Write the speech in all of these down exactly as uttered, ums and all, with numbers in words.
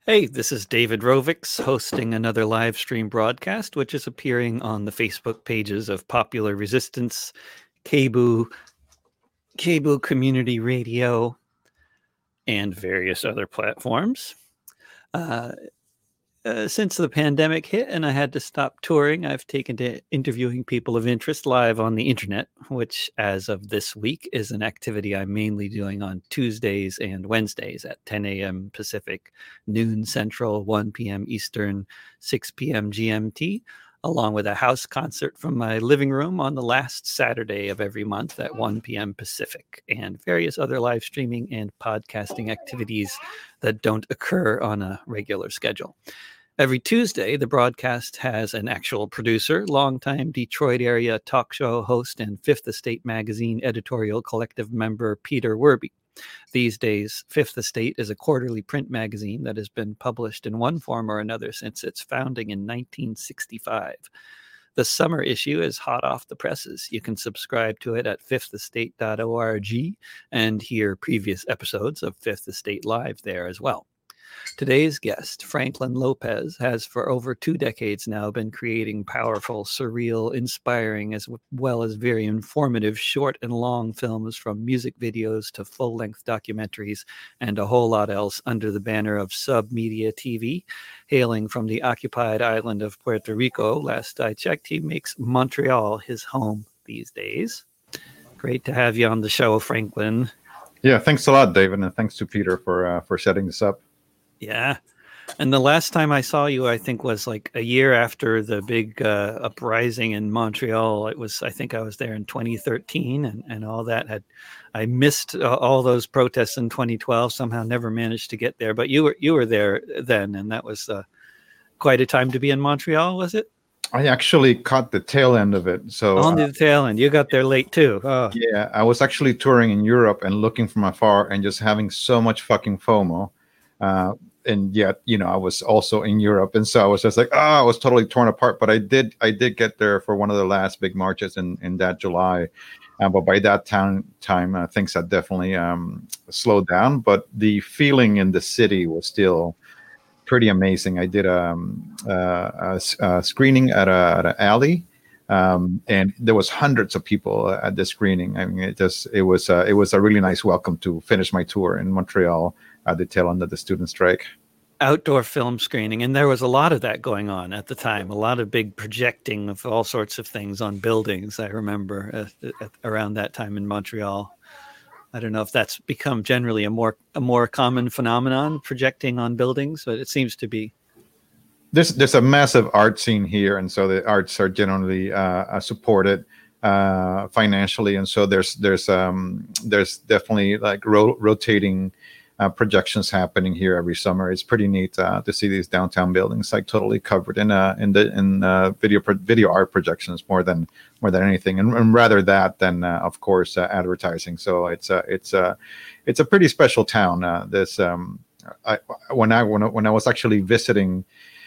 Hey, this is David Rovix hosting another live stream broadcast, which is appearing on the Facebook pages of Popular Resistance, KBOO, KBOO Community Radio, and various other platforms. Uh, uh, since the pandemic hit and I had to stop touring, I've taken to interviewing people of interest live on the internet, which, as of this week, is an activity I'm mainly doing on Tuesdays and Wednesdays at ten a.m. Pacific, noon Central, one p.m. Eastern, six p.m. G M T, along with a house concert from my living room on the last Saturday of every month at one p.m. Pacific, and various other live streaming and podcasting activities that don't occur on a regular schedule. Every Tuesday, the broadcast has an actual producer, longtime Detroit area talk show host, and Fifth Estate magazine editorial collective member Peter Werby. These days, Fifth Estate is a quarterly print magazine that has been published in one form or another since its founding in nineteen sixty-five. The summer issue is hot off the presses. You can subscribe to it at fifth estate dot org and hear previous episodes of Fifth Estate Live there as well. Today's guest, Franklin Lopez, has for over two decades now been creating powerful, surreal, inspiring, as well as very informative short and long films, from music videos to full-length documentaries and a whole lot else, under the banner of Submedia T V. Hailing from the occupied island of Puerto Rico, last I checked, he makes Montreal his home these days. Great to have you on the show, Franklin. Yeah, thanks a lot, David, and thanks to Peter for uh, for setting this up. Yeah. And the last time I saw you, I think, was like a year after the big uh, uprising in Montreal. It was, I think I was there in twenty thirteen, and, and all that had, I missed uh, all those protests in twenty twelve, somehow never managed to get there. But you were, you were there then, and that was uh, quite a time to be in Montreal, was it? I actually caught the tail end of it. So on the uh, tail end, you got there late too. Oh. Yeah, I was actually touring in Europe and looking from afar and just having so much fucking FOMO. Uh, and yet, you know, I was also in Europe, and so I was just like, oh, I was totally torn apart. But I did, I did get there for one of the last big marches in in that July. Uh, but by that time, time uh, things had definitely um, slowed down. But the feeling in the city was still pretty amazing. I did um, uh, a, a screening at a at an alley, um, and there was hundreds of people at the screening. I mean, it just it was uh, it was a really nice welcome to finish my tour in Montreal at the tail end of the student strike. Outdoor film screening, and there was a lot of that going on at the time. A lot of big projecting of all sorts of things on buildings. I remember uh, at, around that time in Montreal. I don't know if that's become generally a more a more common phenomenon, projecting on buildings, but it seems to be. There's there's a massive art scene here, and so the arts are generally uh, supported uh, financially, and so there's there's um, there's definitely like ro- rotating. Uh, projections happening here every summer. It's pretty neat uh, to see these downtown buildings like totally covered in uh, in the in uh, video pro- video art projections more than more than anything, and, and rather that than uh, of course uh, advertising. So it's a uh, it's a uh, it's a pretty special town. Uh, this um, I, when I when I, when I was actually visiting.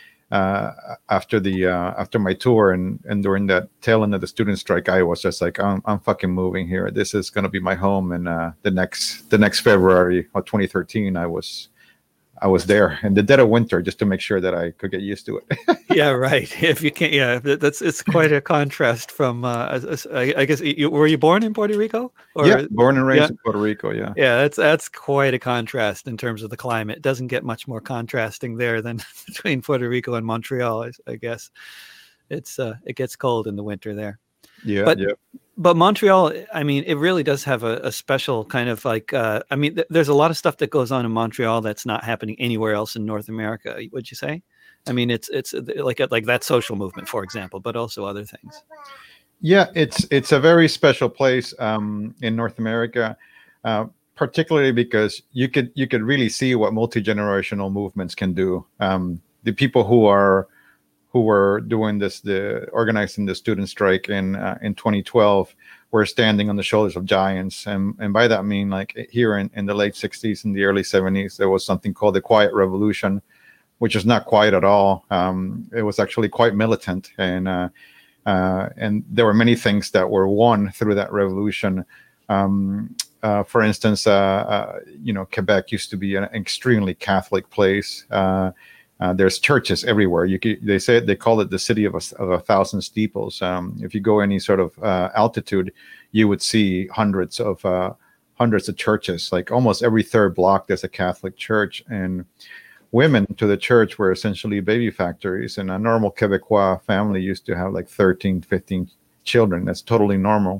Uh, after the uh, after my tour and, and during that tail end of the student strike, I was just like, I'm, I'm fucking moving here. This is gonna be my home. And uh, the next the next February of twenty thirteen, I was I was there in the dead of winter just to make sure that I could get used to it. Yeah, right. If you can't, yeah, that's it's quite a contrast from. Uh, I, I guess you, were you born in Puerto Rico? Or, yeah, born and raised yeah. in Puerto Rico. Yeah, yeah, that's that's quite a contrast in terms of the climate. It doesn't get much more contrasting there than between Puerto Rico and Montreal. I, I guess it's uh, it gets cold in the winter there. Yeah, but, yeah. But Montreal, I mean, it really does have a, a special kind of like, uh, I mean, th- there's a lot of stuff that goes on in Montreal that's not happening anywhere else in North America. Would you say? I mean, it's it's like like that social movement, for example, but also other things. Yeah, it's it's a very special place um, in North America, uh, particularly because you could you could really see what multi-generational movements can do. Um, the people who are who were doing this, the organizing the student strike in uh, in twenty twelve, were standing on the shoulders of giants, and and by that I mean like here in, in the late sixties and the early seventies, there was something called the Quiet Revolution, which is not quiet at all. Um, it was actually quite militant, and uh, uh, and there were many things that were won through that revolution. Um, uh, for instance, uh, uh, you know, Quebec used to be an extremely Catholic place. Uh, uh, there's churches everywhere. You could, they say they call it the city of a, of a thousand steeples. Um, if you go any sort of uh, altitude, you would see hundreds of uh, hundreds of churches. Like almost every third block, there's a Catholic church, and women to the church were essentially baby factories. And a normal Quebecois family used to have like thirteen, fifteen children. That's totally normal.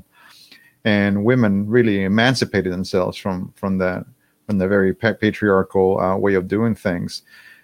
And women really emancipated themselves from from that from the very patriarchal uh, way of doing things.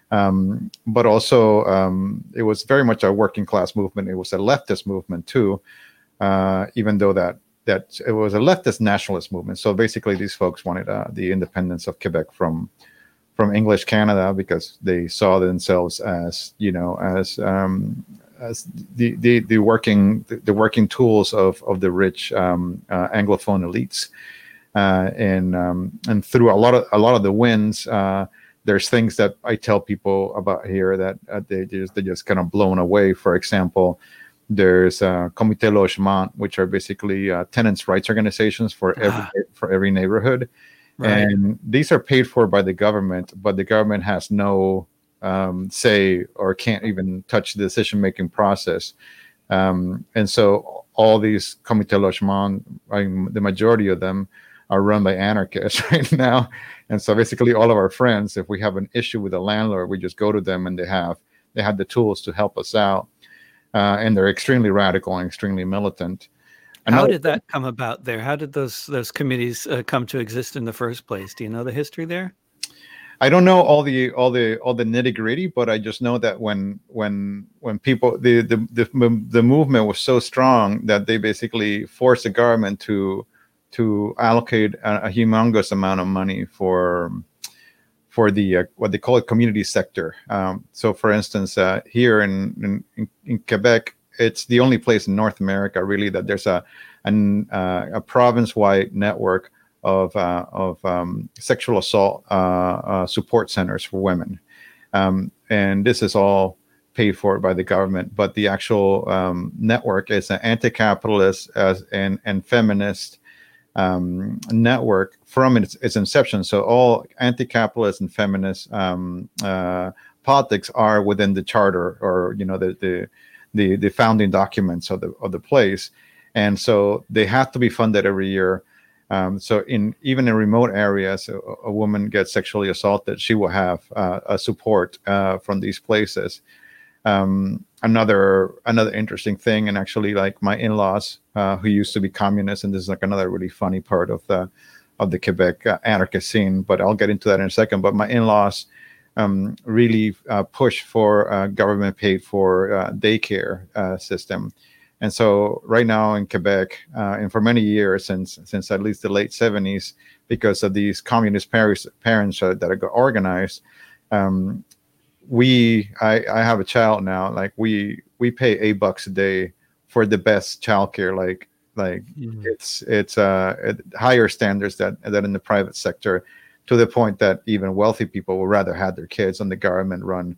Um, but also, um, it was very much a working class movement. It was a leftist movement too, uh, even though that that it was a leftist nationalist movement. So basically, these folks wanted uh, the independence of Quebec from from English Canada because they saw themselves as, you know, as um, as the, the the working the working tools of of the rich um, uh, Anglophone elites, uh, and um, and through a lot of a lot of the wins, uh, there's things that I tell people about here that uh, they just they just kind of blown away. For example, there's uh, Comité Logement, which are basically uh, tenants' rights organizations for every ah. for every neighborhood, right. And these are paid for by the government, but the government has no Um, say or can't even touch the decision-making process. Um, and so all these Comité Logement, I mean, the majority of them are run by anarchists right now. And so basically all of our friends, if we have an issue with a landlord, we just go to them and they have they have the tools to help us out. Uh, and they're extremely radical and extremely militant. How did that come about there? How did those those committees uh, come to exist in the first place? Do you know the history there? I don't know all the all the all the nitty gritty, but I just know that when when when people the, the the the movement was so strong that they basically forced the government to to allocate a, a humongous amount of money for for the uh, what they call it community sector. Um, so, for instance, uh, here in, in in Quebec, it's the only place in North America really that there's a an, uh, a province-wide network of uh, of um, sexual assault uh, uh, support centers for women, um, and this is all paid for by the government. But the actual um, network is an anti-capitalist as and and feminist um, network from its, its inception. So all anti-capitalist and feminist um, uh, politics are within the charter, or you know the the the, the founding documents of the of the place, and so they have to be funded every year. Um, so in even in remote areas, a, a woman gets sexually assaulted, she will have uh, a support uh, from these places. Um, another another interesting thing, and actually, like my in-laws, uh, who used to be communists, and this is like another really funny part of the of the Quebec uh, anarchist scene. But I'll get into that in a second. But my in-laws um, really uh, push for uh, government-paid for uh, daycare uh, system. And so right now in Quebec, uh, and for many years, since since at least the late seventies, because of these communist parents, parents uh, that are organized, um, we I, I have a child now. Like we we pay eight bucks a day for the best childcare. Like like mm-hmm. it's it's uh higher standards that that in the private sector, to the point that even wealthy people would rather have their kids on the government run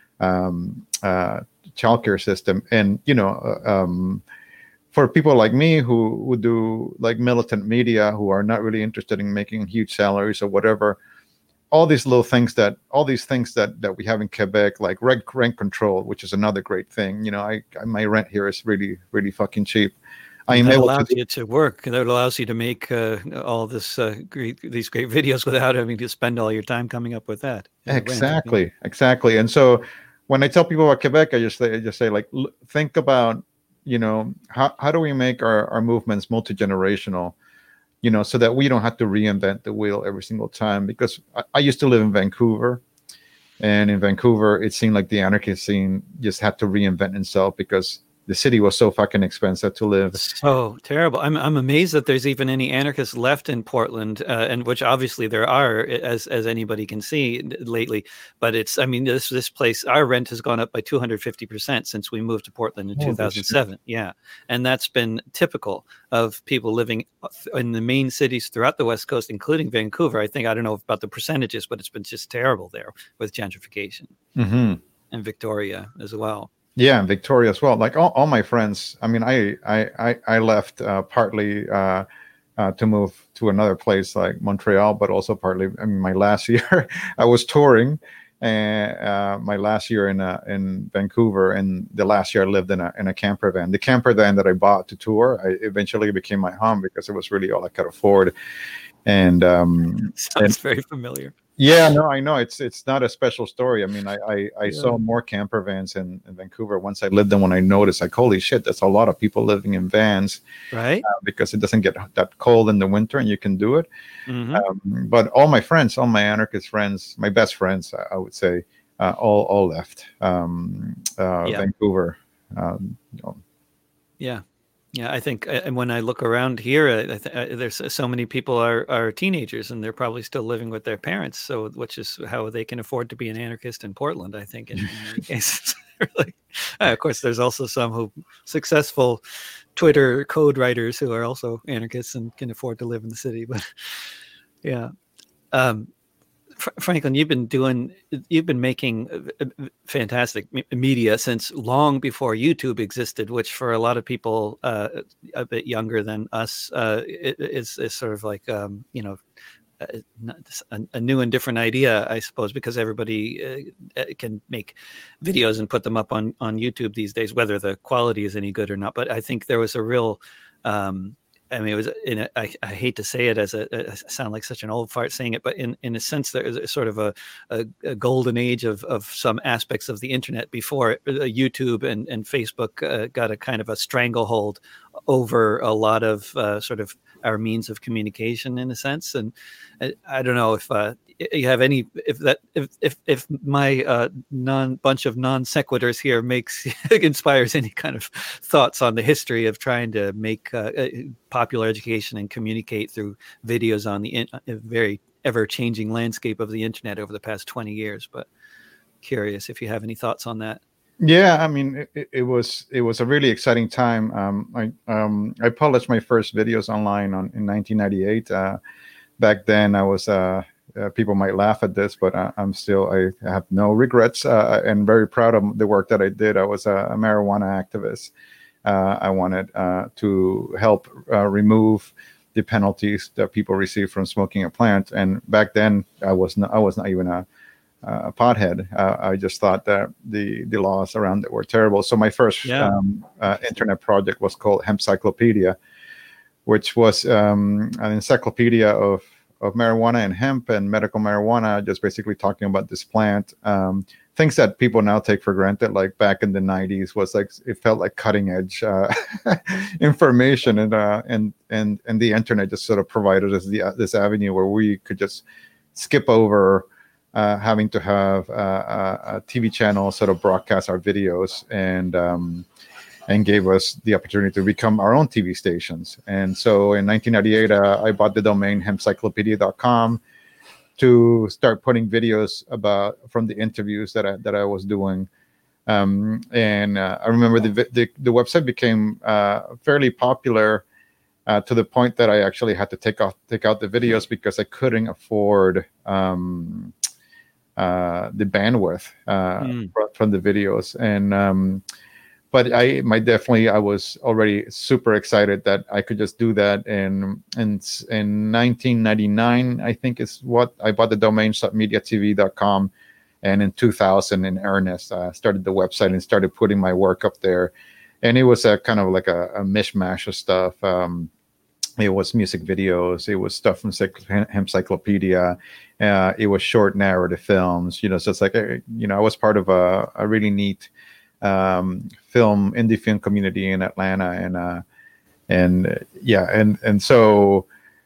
um, uh, childcare system. And you know, um, for people like me who who do like militant media, who are not really interested in making huge salaries or whatever, all these little things that all these things that that we have in Quebec, like rent rent control, which is another great thing. You know, I, I my rent here is really really fucking cheap. I am that able allows to you to work. That allows you to make uh, all this uh, great, these great videos without having to spend all your time coming up with that. Exactly, rent, exactly. And so when I tell people about Quebec, I just say, I just say like, l- think about, you know, how how do we make our, our movements multi-generational, you know, so that we don't have to reinvent the wheel every single time. Because I, I used to live in Vancouver, and in Vancouver, it seemed like the anarchist scene just had to reinvent itself because the city was so fucking expensive to live. So terrible. I'm I'm amazed that there's even any anarchists left in Portland, uh, and which obviously there are, as as anybody can see lately. But it's, I mean, this this place, our rent has gone up by two hundred fifty percent since we moved to Portland in oh, two thousand seven. Yeah, and that's been typical of people living in the main cities throughout the West Coast, including Vancouver. I think, I don't know about the percentages, but it's been just terrible there with gentrification, mm-hmm. and Victoria as well. Yeah, and Victoria as well. Like all, all my friends, I mean, I I I, I left uh, partly uh, uh, to move to another place like Montreal, but also partly, I mean, my last year I was touring, and uh, my last year in uh, in Vancouver, and the last year I lived in a in a camper van. The camper van that I bought to tour, I eventually became my home because it was really all I could afford. And um, Sounds and very familiar. yeah, no, I know it's it's not a special story. I mean, I I, I Yeah. saw more camper vans in, in Vancouver once I lived there. When I noticed, like, holy shit, that's a lot of people living in vans, Right. uh, because it doesn't get that cold in the winter, and you can do it. Mm-hmm. Um, but all my friends, all my anarchist friends, my best friends, I, I would say, uh, all all left um, uh, Yeah. Vancouver. Um, you know. Yeah. Yeah, I think, and when I look around here, I th- uh, there's so many people are are teenagers, and they're probably still living with their parents. So, which is how they can afford to be an anarchist in Portland, I think, in, in many cases. Like, uh, of course, there's also some who successful Twitter code writers who are also anarchists and can afford to live in the city. But yeah. Um, Franklin, you've been doing, you've been making fantastic media since long before YouTube existed, which for a lot of people uh, a bit younger than us uh, is, is sort of like, um, you know, a, a new and different idea, I suppose, because everybody uh, can make videos and put them up on, on YouTube these days, whether the quality is any good or not. But I think there was a real, um, I mean, it was in a, I, I hate to say it as a, a sound like such an old fart saying it, but in, in a sense, there is sort of a, a, a golden age of, of some aspects of the internet before it, uh, YouTube and, and Facebook uh, got a kind of a stranglehold over a lot of uh, sort of our means of communication in a sense. And I, I don't know if uh, you have any, if that, if, if, if my uh, non bunch of non sequiturs here makes, inspires any kind of thoughts on the history of trying to make uh, popular education and communicate through videos on the in, very ever changing landscape of the internet over the past twenty years. But curious if you have any thoughts on that. Yeah, I mean, it, it was it was a really exciting time. Um, I um, I published my first videos online on in nineteen ninety-eight. Uh, back then, I was uh, uh, people might laugh at this, but I, I'm still I have no regrets uh, and very proud of the work that I did. I was a, a marijuana activist. Uh, I wanted uh, to help uh, remove the penalties that people receive from smoking a plant. And back then, I was not I was not even a a pothead. Uh, I just thought that the the laws around it were terrible. So my first Yeah. um, uh, internet project was called Hempcyclopedia, which was um, an encyclopedia of of marijuana and hemp and medical marijuana, just basically talking about this plant. Um, things that people now take for granted, like back in the nineties, was like it felt like cutting edge uh, information, and uh, and and and the internet just sort of provided us the, this avenue where we could just skip over Uh, having to have uh, a, a T V channel sort of broadcast our videos, and um, and gave us the opportunity to become our own T V stations. And so in nineteen ninety-eight, uh, I bought the domain hempcyclopedia dot com to start putting videos about from the interviews that I, that I was doing. Um, and uh, I remember the, the the website became uh, fairly popular uh, to the point that I actually had to take off take out the videos because I couldn't afford um, uh, the bandwidth uh, Mm. from the videos. And um, but I my definitely I was already super excited that I could just do that. And in in nineteen ninety-nine, I think is what I bought the domain media T V dot com. And in two thousand, in earnest, I uh, started the website and started putting my work up there. And it was a kind of like a, a mishmash of stuff. Um, it was music videos. It was stuff from Hempcyclopedia. Uh, it was short narrative films. You know, so it's like, a, you know, I was part of a, a really neat um, film, indie film community in Atlanta. And, uh, and uh, yeah, and, and so...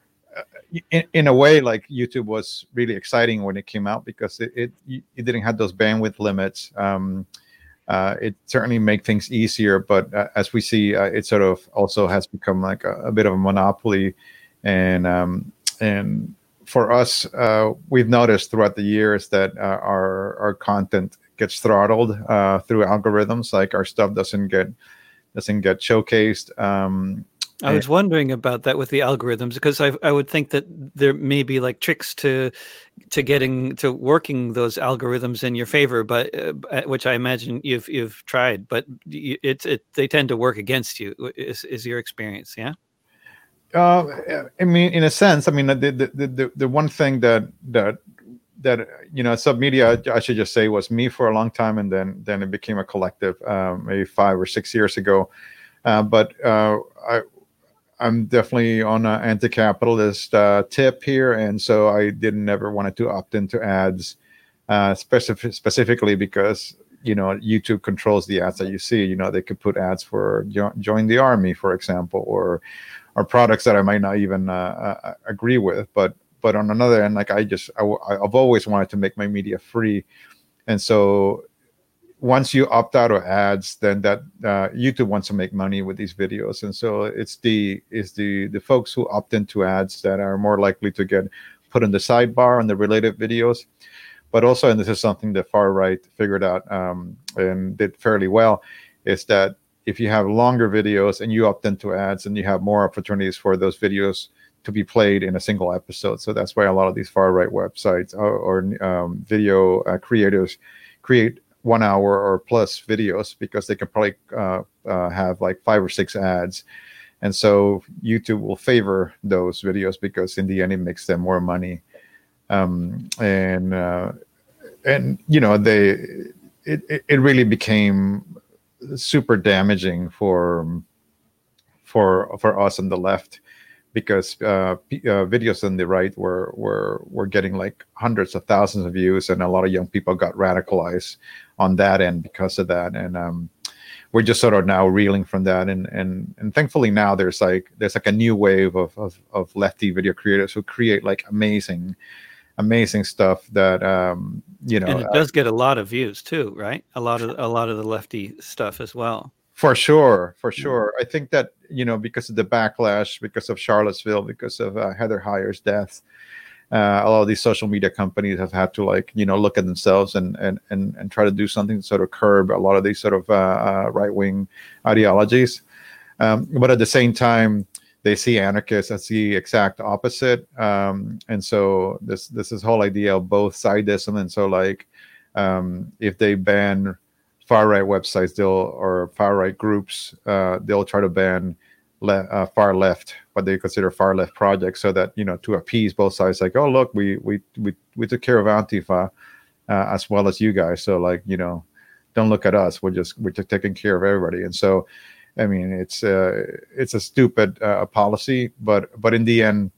In, in a way, like YouTube was really exciting when it came out because it it, it didn't have those bandwidth limits. Um, uh, it certainly made things easier, but uh, as we see, uh, it sort of also has become like a, a bit of a monopoly. And um, and for us, uh, we've noticed throughout the years that uh, our our content gets throttled uh, through algorithms. Like our stuff doesn't get doesn't get showcased. Um, I was wondering about that with the algorithms, because I I would think that there may be like tricks to to getting to working those algorithms in your favor, but uh, which I imagine you've you've tried, but it's it they tend to work against you. Is is your experience? Yeah. Uh, I mean, in a sense, I mean, the the the, the one thing that that that you know, Submedia, I should just say, was me for a long time, and then then it became a collective, um, maybe five or six years ago. Uh, but uh, I. I'm definitely on an anti-capitalist uh, tip here, and so I didn't ever wanted to opt into ads, uh, specific, specifically because you know YouTube controls the ads that you see. You know, they could put ads for jo- join the army, for example, or or products that I might not even uh, uh, agree with. But but on another end, like I just I, I've always wanted to make my media free, and so once you opt out of ads, then that uh, YouTube wants to make money with these videos, and so it's the is the the folks who opt into ads that are more likely to get put in the sidebar on the related videos. But also, and this is something the far right figured out um, and did fairly well, is that if you have longer videos and you opt into ads, and you have more opportunities for those videos to be played in a single episode. So that's why a lot of these far right websites or, or um, video uh, creators create one hour or plus videos, because they can probably uh, uh, have like five or six ads. And so YouTube will favor those videos because in the end, it makes them more money. Um, and, uh, and, you know, they, it, it really became super damaging for, for, for us on the left, because uh, p- uh, videos on the right were were were getting like hundreds of thousands of views, and a lot of young people got radicalized on that end because of that. And um, we're just sort of now reeling from that. And and and thankfully now there's like there's like a new wave of of, of lefty video creators who create like amazing amazing stuff that um, you know. And it does get a lot of views too, right? A lot of a lot of the lefty stuff as well. For sure, for sure. I think that, you know, because of the backlash, because of Charlottesville, because of uh, Heather Heyer's death, uh, a lot of these social media companies have had to, like, you know, look at themselves and and and, and try to do something to sort of curb a lot of these sort of uh, uh, right wing ideologies. Um, but at the same time, they see anarchists as the exact opposite. Um, and so this this is whole idea of both sidism. And so, like, um, if they ban far right websites, they'll or far right groups, uh, they'll try to ban le- uh, far left, what they consider far left projects, so that, you know, to appease both sides, like, oh look, we we we we took care of Antifa uh, as well as you guys, so, like, you know, don't look at us, we're just we're just taking care of everybody. And so, I mean, it's uh, it's a stupid uh, policy, but but in the end,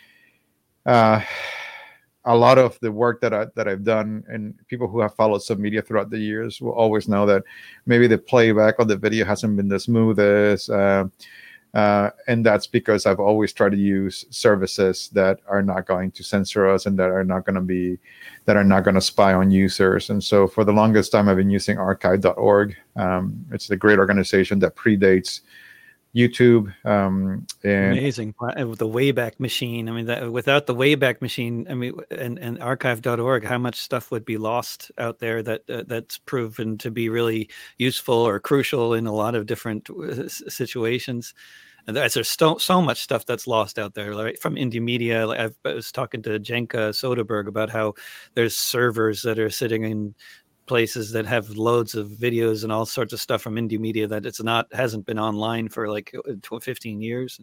uh, a lot of the work that I that I've done, and people who have followed Submedia throughout the years will always know that maybe the playback of the video hasn't been the smoothest, uh, uh, and that's because I've always tried to use services that are not going to censor us and that are not going to be that are not going to spy on users. And so for the longest time, I've been using archive dot org. Um, it's a great organization that predates YouTube. Um, and Amazing. With the Wayback Machine. I mean, that, without the Wayback Machine, I mean, and, and archive dot org, how much stuff would be lost out there that uh, that's proven to be really useful or crucial in a lot of different uh, situations. And there's, there's so, so much stuff that's lost out there, right? From indie media. Like I've, I was talking to Jenka Soderberg about how there's servers that are sitting in places that have loads of videos and all sorts of stuff from indie media that it's not hasn't been online for like fifteen years.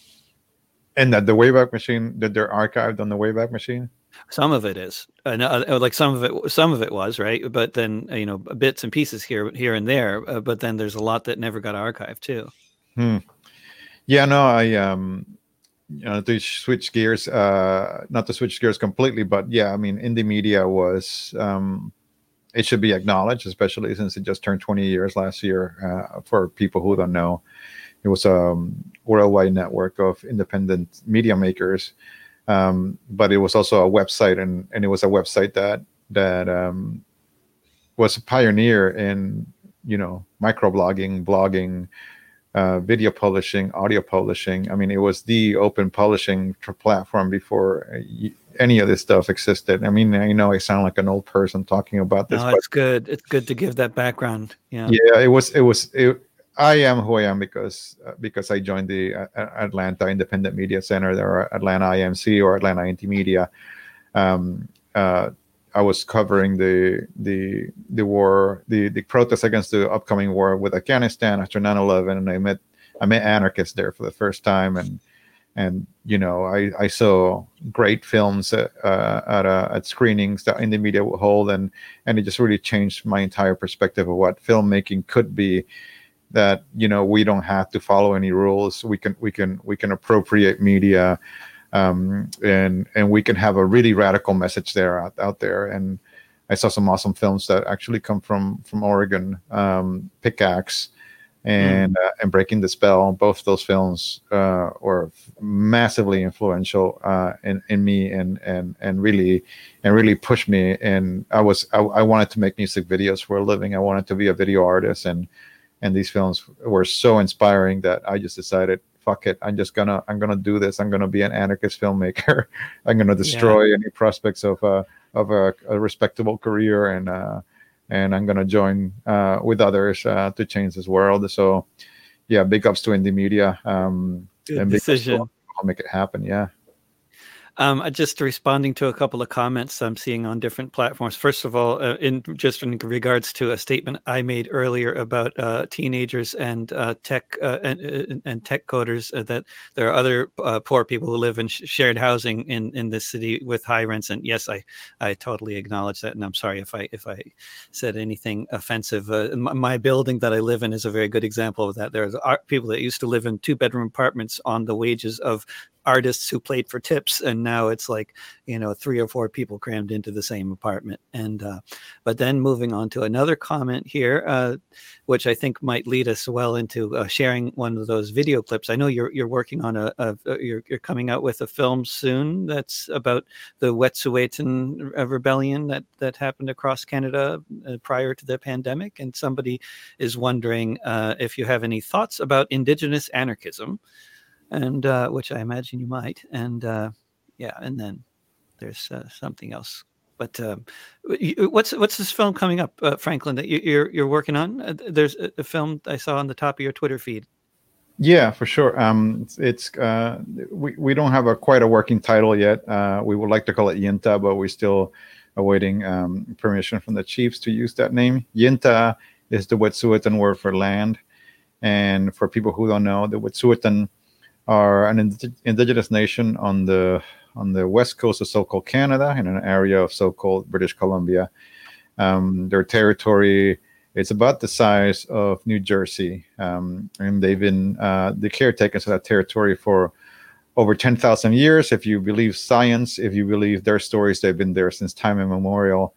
And that the Wayback Machine, that they're archived on the Wayback Machine. Some of it is, uh, like some of it, some of it was, right, but then, you know, bits and pieces here, here and there. Uh, but then there's a lot that never got archived too. Hmm. Yeah, no, I um, you know, to switch gears, uh, not to switch gears completely, but yeah, I mean, indie media was um, it should be acknowledged, especially since it just turned twenty years last year. Uh, for people who don't know, it was a worldwide network of independent media makers. Um, but it was also a website, and, and it was a website that that um, was a pioneer in, you know, microblogging, blogging, uh, video publishing, audio publishing. I mean, it was the open publishing platform before any of this stuff existed. I mean, I know I sound like an old person talking about this. No, it's good. It's good to give that background. Yeah. Yeah, it was. It was. It, I am who I am because uh, because I joined the uh, Atlanta Independent Media Center, or Atlanta I M C, or Atlanta Indie Media. Um, uh, I was covering the the the war, the the protests against the upcoming war with Afghanistan after nine eleven, and I met I met anarchists there for the first time, and and you know, I, I saw great films at uh, at, uh, at screenings that Indymedia would hold, and and it just really changed my entire perspective of what filmmaking could be. That, you know, we don't have to follow any rules. We can we can we can appropriate media, um, and and we can have a really radical message there out, out there. And I saw some awesome films that actually come from from Oregon, um, Pickaxe and mm. uh, and Breaking the Spell. Both those films uh, were massively influential uh, in in me, and and and really and really pushed me. And I was I, I wanted to make music videos for a living. I wanted to be a video artist, and and these films were so inspiring that I just decided, fuck it, I'm just gonna I'm gonna do this. I'm gonna be an anarchist filmmaker. I'm gonna destroy yeah. any prospects of a of a, a respectable career, and uh, and I'm gonna join uh, with others uh, to change this world. So, yeah, big ups to Indymedia. Um, Good and decision. I'll make it happen. Yeah. Um, just responding to a couple of comments I'm seeing on different platforms. First of all, uh, in just in regards to a statement I made earlier about uh, teenagers and uh, tech uh, and, and tech coders, uh, that there are other uh, poor people who live in sh- shared housing in, in this city with high rents. And yes, I, I totally acknowledge that. And I'm sorry if I if I said anything offensive. Uh, my, my building that I live in is a very good example of that. There's people that used to live in two bedroom apartments on the wages of artists who played for tips, and now it's like, you know, three or four people crammed into the same apartment. And uh, but then moving on to another comment here, uh, which I think might lead us well into uh, sharing one of those video clips. I know you're you're working on a, a, a you're you're coming out with a film soon that's about the Wet'suwet'en rebellion that that happened across Canada uh, prior to the pandemic, and somebody is wondering uh, if you have any thoughts about Indigenous anarchism. And uh, which I imagine you might, and uh, yeah, and then there's uh, something else. But um, what's what's this film coming up, uh, Franklin, that you, you're you're working on? Uh, there's a, a film I saw on the top of your Twitter feed. Yeah, for sure. Um, it's, it's uh, we we don't have a quite a working title yet. Uh, we would like to call it Yinta, but we're still awaiting um, permission from the chiefs to use that name. Yinta is the Wet'suwet'en word for land, and for people who don't know, the Wet'suwet'en are an ind- indigenous nation on the on the west coast of so-called Canada, in an area of so-called British Columbia. Um, their territory is about the size of New Jersey, um, and they've been uh, the caretakers of that territory for over ten thousand years. If you believe science, if you believe their stories, they've been there since time immemorial.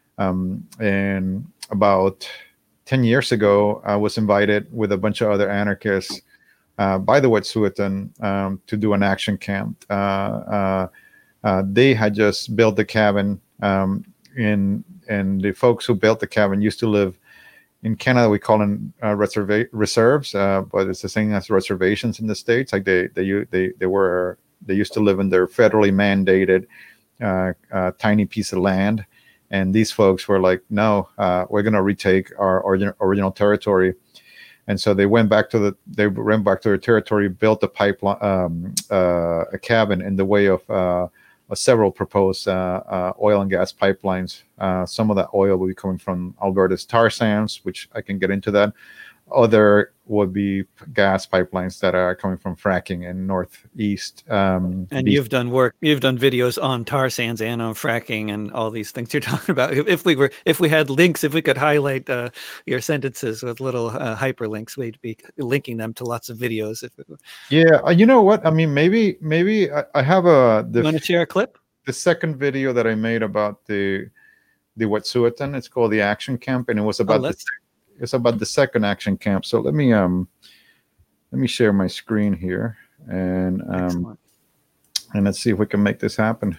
Um, and about ten years ago, I was invited with a bunch of other anarchists Uh, by the Wet'suwet'en um, to do an action camp. Uh, uh, uh, they had just built the cabin, um, in, and the folks who built the cabin used to live in Canada. We call them uh, reserva- reserves, uh, but it's the same as reservations in the States. Like they they they they were they used to live in their federally mandated uh, uh, tiny piece of land, and these folks were like, no, uh, we're going to retake our origin- original territory. And so they went back to the they went back to their territory, built a pipeline, um, uh, a cabin in the way of, uh, of several proposed uh, uh, oil and gas pipelines. Uh, some of that oil will be coming from Alberta's tar sands, which I can get into that. Other would be gas pipelines that are coming from fracking in northeast. Um, and B C. You've done work, you've done videos on tar sands and on fracking and all these things you're talking about. If, if we were, if we had links, if we could highlight uh, your sentences with little uh, hyperlinks, we'd be linking them to lots of videos. If it were. Yeah, uh, you know what? I mean, maybe maybe I, I have a. The, you want to share a clip? The second video that I made about the the Wet'suwet'en, it's called the Action Camp, and it was about oh, the it's about the second action camp. So let me um let me share my screen here, and um Excellent. And let's see if we can make this happen,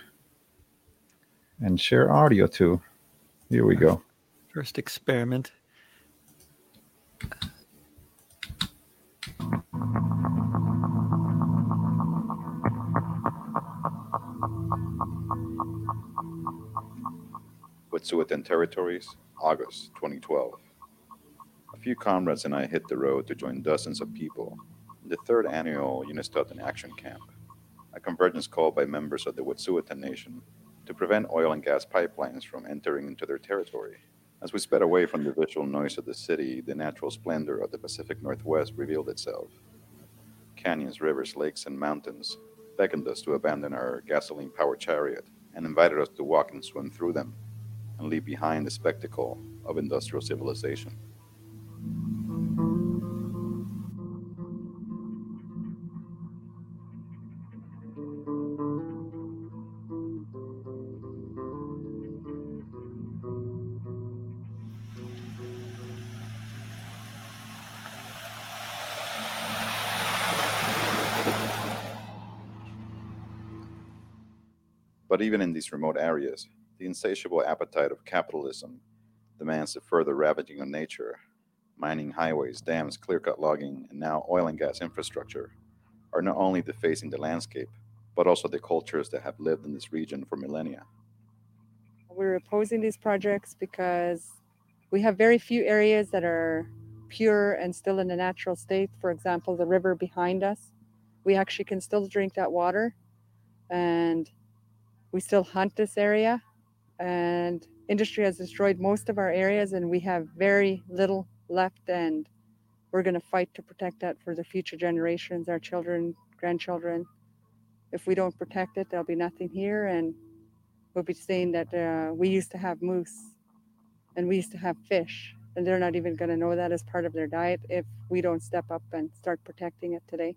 and share audio too. Here we go. First experiment. Wet'suwet'en Territories, August twenty twelve. A few comrades and I hit the road to join dozens of people in the third annual Unistoten Action Camp, a convergence called by members of the Wet'suwet'en Nation to prevent oil and gas pipelines from entering into their territory. As we sped away from the visual noise of the city, the natural splendor of the Pacific Northwest revealed itself. Canyons, rivers, lakes, and mountains beckoned us to abandon our gasoline-powered chariot and invited us to walk and swim through them and leave behind the spectacle of industrial civilization. But even in these remote areas, the insatiable appetite of capitalism demands the further ravaging of nature. Mining highways, dams, clear-cut logging, and now oil and gas infrastructure are not only defacing the landscape, but also the cultures that have lived in this region for millennia. We're opposing these projects because we have very few areas that are pure and still in a natural state. For example, the river behind us, we actually can still drink that water, and we still hunt this area, and industry has destroyed most of our areas, and we have very little left, and we're going to fight to protect that for the future generations, our children, grandchildren. If we don't protect it, there'll be nothing here, and we'll be saying that uh, we used to have moose and we used to have fish, and they're not even going to know that as part of their diet if we don't step up and start protecting it today.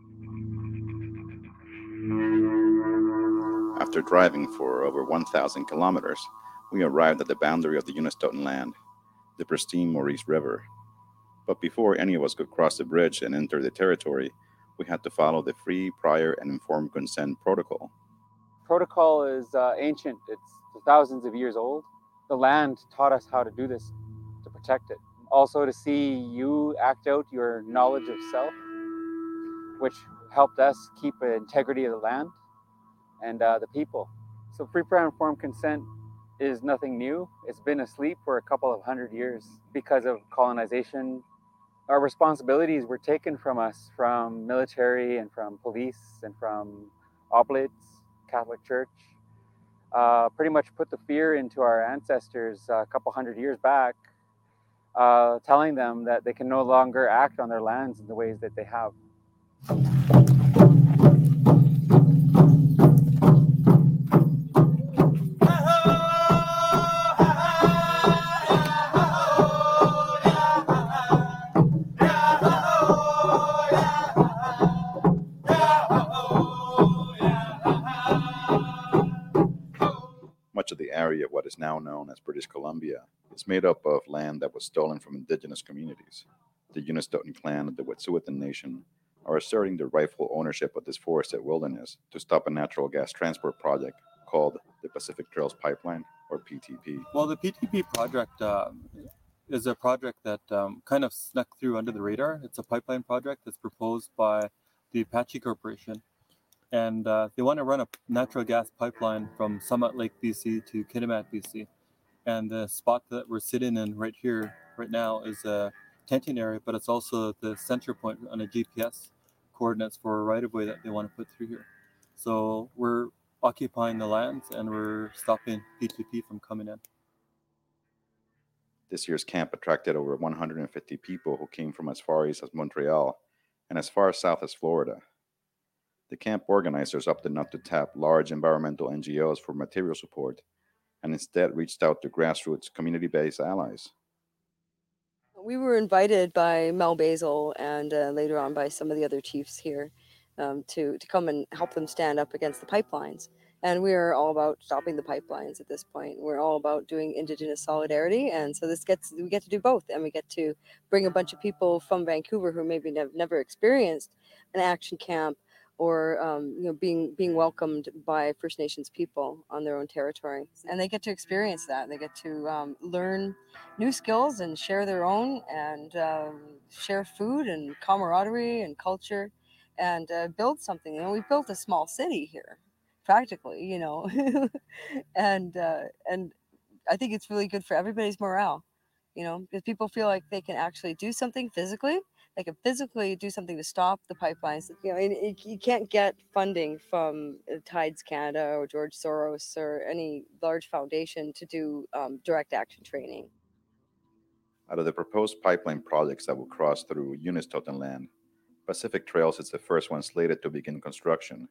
After driving for over one thousand kilometers, we arrived at the boundary of the Unistoten land, the pristine Maurice River. But before any of us could cross the bridge and enter the territory, we had to follow the free, prior, and informed consent protocol. Protocol is uh, ancient. It's thousands of years old. The land taught us how to do this, to protect it. Also to see you act out your knowledge of self, which helped us keep the integrity of the land and uh, the people. So free, prior, informed consent is nothing new. It's been asleep for a couple of hundred years because of colonization. Our responsibilities were taken from us, from military and from police and from oblates, Catholic Church. Uh, pretty much put the fear into our ancestors uh, a couple hundred years back, uh, telling them that they can no longer act on their lands in the ways that they have. Much of the area of what is now known as British Columbia is made up of land that was stolen from indigenous communities. The Unistoten clan of the Wet'suwet'en Nation are asserting their rightful ownership of this forested wilderness to stop a natural gas transport project called the Pacific Trails Pipeline, or P T P. Well, the P T P project uh, is a project that um, kind of snuck through under the radar. It's a pipeline project that's proposed by the Apache Corporation. And uh, they want to run a natural gas pipeline from Summit Lake, B C to Kitimat, B C. And the spot that we're sitting in right here, right now, is a tenting area, but it's also the center point on a G P S coordinates for a right-of-way that they want to put through here. So we're occupying the lands and we're stopping P T P from coming in. This year's camp attracted over one hundred fifty people who came from as far east as Montreal and as far south as Florida. The camp organizers opted not to tap large environmental N G Os for material support and instead reached out to grassroots community-based allies. We were invited by Mel Basil and uh, later on by some of the other chiefs here um, to, to come and help them stand up against the pipelines. And we're all about stopping the pipelines at this point. We're all about doing Indigenous solidarity. And so this gets, we get to do both. And we get to bring a bunch of people from Vancouver who maybe have never experienced an action camp or um, you know, being being welcomed by First Nations people on their own territory. And they get to experience that. They get to um, learn new skills and share their own and um, share food and camaraderie and culture and uh, build something. You know, we built a small city here, practically, you know, and uh, and I think it's really good for everybody's morale, you know, because people feel like they can actually do something physically. They can physically do something to stop the pipelines. You know, and you can't get funding from Tides Canada or George Soros or any large foundation to do um, direct action training. Out of the proposed pipeline projects that will cross through Unistoten land, Pacific Trails is the first one slated to begin construction,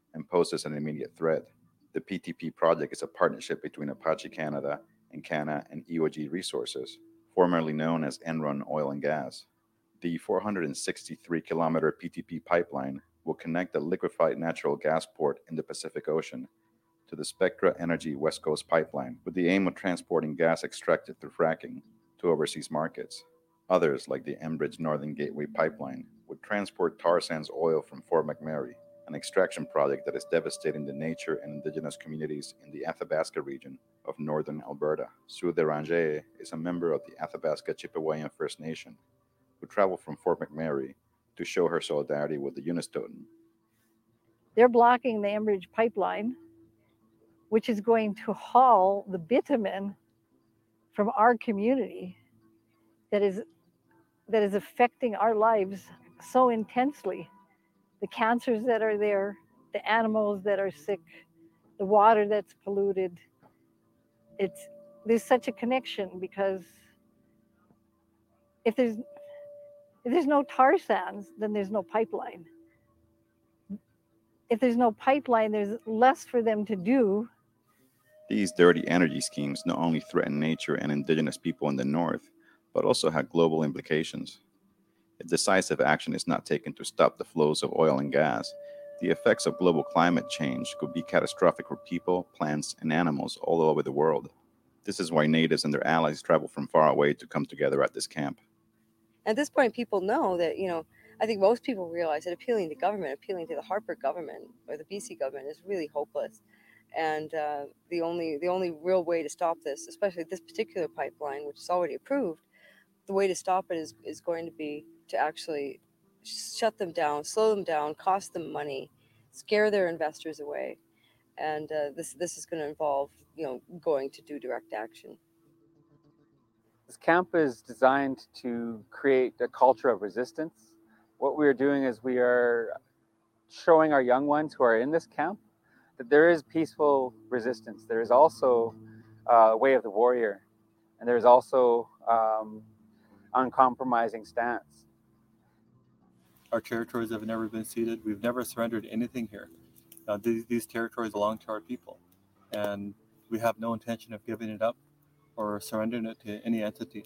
and poses an immediate threat. The P T P project is a partnership between Apache Canada and Cana and E O G Resources, formerly known as Enron Oil and Gas. The four hundred sixty-three kilometer P T P pipeline will connect the liquefied natural gas port in the Pacific Ocean to the Spectra Energy West Coast Pipeline, with the aim of transporting gas extracted through fracking to overseas markets. Others, like the Enbridge Northern Gateway Pipeline, would transport tar sands oil from Fort McMurray, an extraction project that is devastating the nature and indigenous communities in the Athabasca region of northern Alberta. Sue Deranger is a member of the Athabasca Chippewayan First Nation, who traveled from Fort McMurray to show her solidarity with the Unistoten. They're blocking the Enbridge pipeline, which is going to haul the bitumen from our community that is that is affecting our lives so intensely. The cancers that are there, the animals that are sick, the water that's polluted. It's there's such a connection, because if there's if there's no tar sands, then there's no pipeline. If there's no pipeline, there's less for them to do. These dirty energy schemes not only threaten nature and indigenous people in the north, but also have global implications. If decisive action is not taken to stop the flows of oil and gas, the effects of global climate change could be catastrophic for people, plants, and animals all over the world. This is why natives and their allies travel from far away to come together at this camp. At this point, people know that, you know, I think most people realize that appealing to government, appealing to the Harper government or the B C government is really hopeless. And uh, the only the only real way to stop this, especially this particular pipeline, which is already approved, the way to stop it is, is going to be to actually shut them down, slow them down, cost them money, scare their investors away. And uh, this this is going to involve, you know, going to do direct action. This camp is designed to create a culture of resistance. What we are doing is we are showing our young ones who are in this camp that there is peaceful resistance. There is also uh, a way of the warrior, and there is also um, uncompromising stance. Our territories have never been ceded. We've never surrendered anything here. Uh, these, these territories belong to our people, and we have no intention of giving it up or surrendering it to any entity.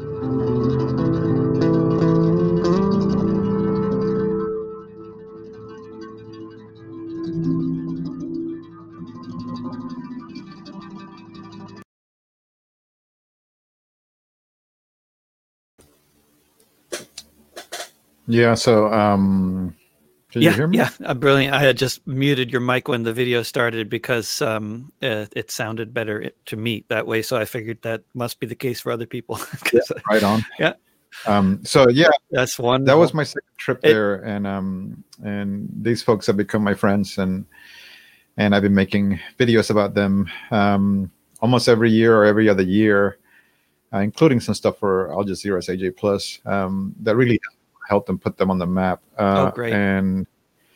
Yeah. So, um, can yeah, you hear me? yeah, uh, brilliant. I had just muted your mic when the video started because um, uh, it sounded better to me that way. So I figured that must be the case for other people. Yeah, right on. Yeah. Um, so yeah, that's one. That was my second trip it, there, and um, and these folks have become my friends, and and I've been making videos about them um, almost every year or every other year, uh, including some stuff for Al Jazeera's A J Plus um, that really helped them put them on the map. Uh, oh, great! And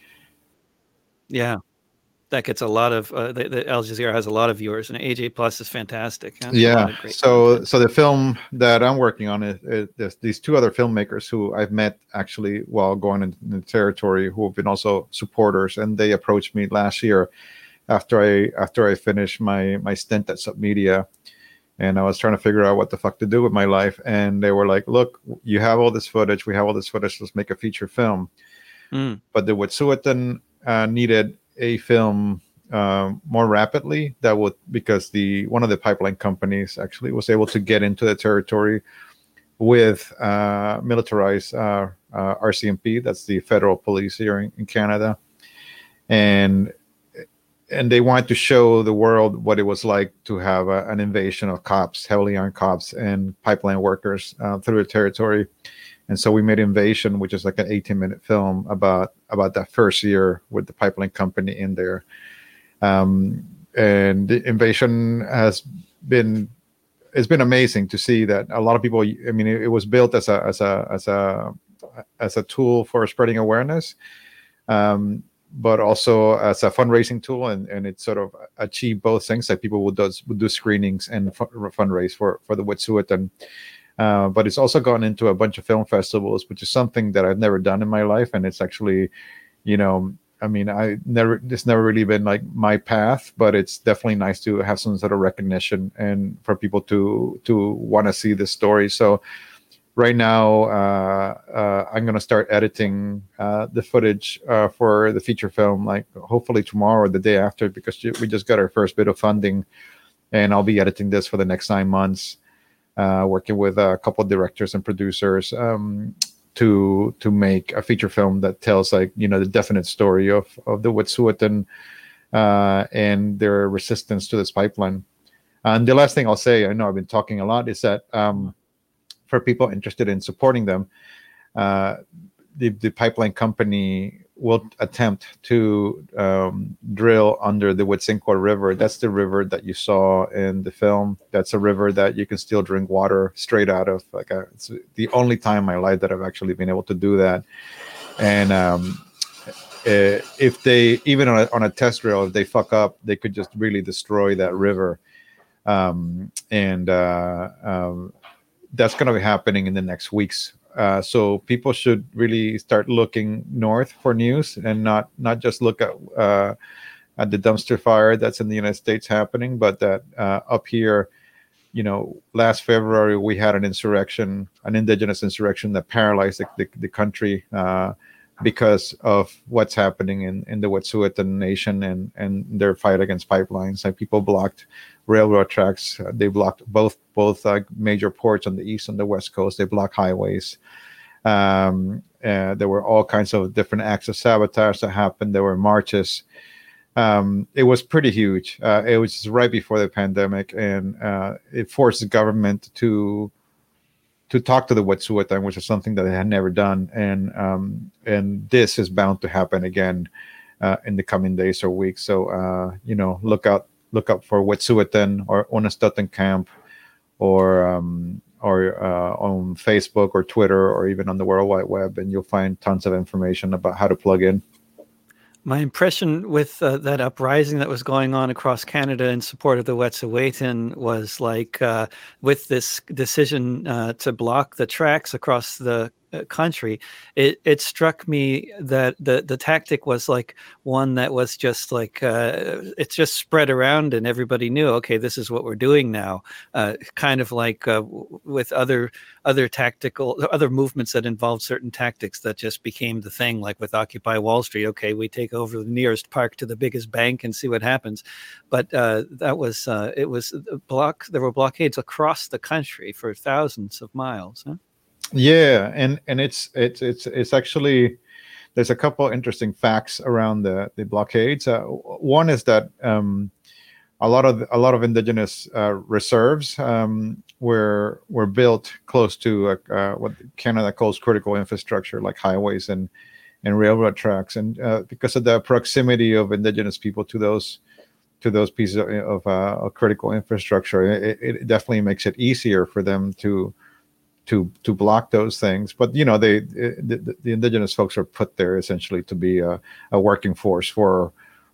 yeah, that gets a lot of uh, the, the Al Jazeera has a lot of viewers, and A J Plus is fantastic. That's yeah, so content. so the film that I'm working on is, is there's these two other filmmakers who I've met actually while going in the territory, who have been also supporters, and they approached me last year after I after I finished my my stint at Submedia. And I was trying to figure out what the fuck to do with my life. And they were like, look, you have all this footage. We have all this footage. Let's make a feature film. Mm. But the Wet'suwet'en uh, needed a film uh, more rapidly. That would, because the one of the pipeline companies actually was able to get into the territory with uh, militarized uh, uh, R C M P. That's the federal police here in, in Canada. And And they wanted to show the world what it was like to have a, an invasion of cops, heavily armed cops and pipeline workers uh, through the territory. And so we made Invasion, which is like an eighteen minute film about, about that first year with the pipeline company in there. Um, and the Invasion has been, it's been amazing to see that a lot of people, I mean, it, it was built as a, as a, as a, as a tool for spreading awareness. Um, but also as a fundraising tool, and, and it sort of achieved both things. Like people would do, would do screenings and fu- fundraise for, for the Wet'suwet'en. Uh, but it's also gone into a bunch of film festivals, which is something that I've never done in my life. And it's actually, you know, I mean, I never, it's never really been like my path, but it's definitely nice to have some sort of recognition and for people to to want to see this story. So right now, uh, uh, I'm going to start editing uh, the footage uh, for the feature film, like hopefully tomorrow or the day after, because we just got our first bit of funding, and I'll be editing this for the next nine months, uh, working with a couple of directors and producers um, to to make a feature film that tells, like, you know, the definite story of of the Wet'suwet'en uh, and their resistance to this pipeline. And the last thing I'll say, I know I've been talking a lot, is that um, for people interested in supporting them, uh, the, the pipeline company will attempt to um, drill under the Wet'suwet'en River. That's the river that you saw in the film. That's a river that you can still drink water straight out of. Like a, it's the only time in my life that I've actually been able to do that. And um, uh, if they, even on a, on a test drill, if they fuck up, they could just really destroy that river. Um, and uh, um, that's going to be happening in the next weeks. Uh, so people should really start looking north for news, and not not just look at uh, at the dumpster fire that's in the United States happening, but that uh, up here, you know, last February we had an insurrection, an indigenous insurrection that paralyzed the, the, the country uh, because of what's happening in, in the Wet'suwet'en Nation and, and their fight against pipelines. And people blocked railroad tracks. They blocked both both uh, major ports on the east and the west coast. They blocked highways. Um, uh, there were all kinds of different acts of sabotage that happened. There were marches. Um, it was pretty huge. Uh, it was right before the pandemic, and uh, it forced the government to to talk to the Wet'suwet'en, which is something that they had never done. And um, and this is bound to happen again uh, in the coming days or weeks. So uh, you know, look out. Look up for Wet'suwet'en or Unist'ot'en Camp, or um, or uh, on Facebook or Twitter, or even on the World Wide Web, and you'll find tons of information about how to plug in. My impression with uh, that uprising that was going on across Canada in support of the Wet'suwet'en was like uh, with this decision uh, to block the tracks across the uh, country, it, it struck me that the, the tactic was like one that was just like, uh, it's just spread around and everybody knew, okay, this is what we're doing now. Uh, kind of like uh, with other other tactical, other movements that involved certain tactics that just became the thing, like with Occupy Wall Street. Okay, we take over the nearest park to the biggest bank and see what happens. But uh, that was, uh, it was block, there were blockades across the country for thousands of miles. Huh? Yeah, and and it's it's it's it's actually, there's a couple interesting facts around the the blockades. Uh, one is that um, a lot of a lot of indigenous uh, reserves um, were were built close to uh, uh, what Canada calls critical infrastructure, like highways and and railroad tracks, and uh, because of the proximity of indigenous people to those to those pieces of, of, uh, of critical infrastructure, it, it definitely makes it easier for them to. to to block those things. But you know, they the, the indigenous folks are put there essentially to be a, a working force for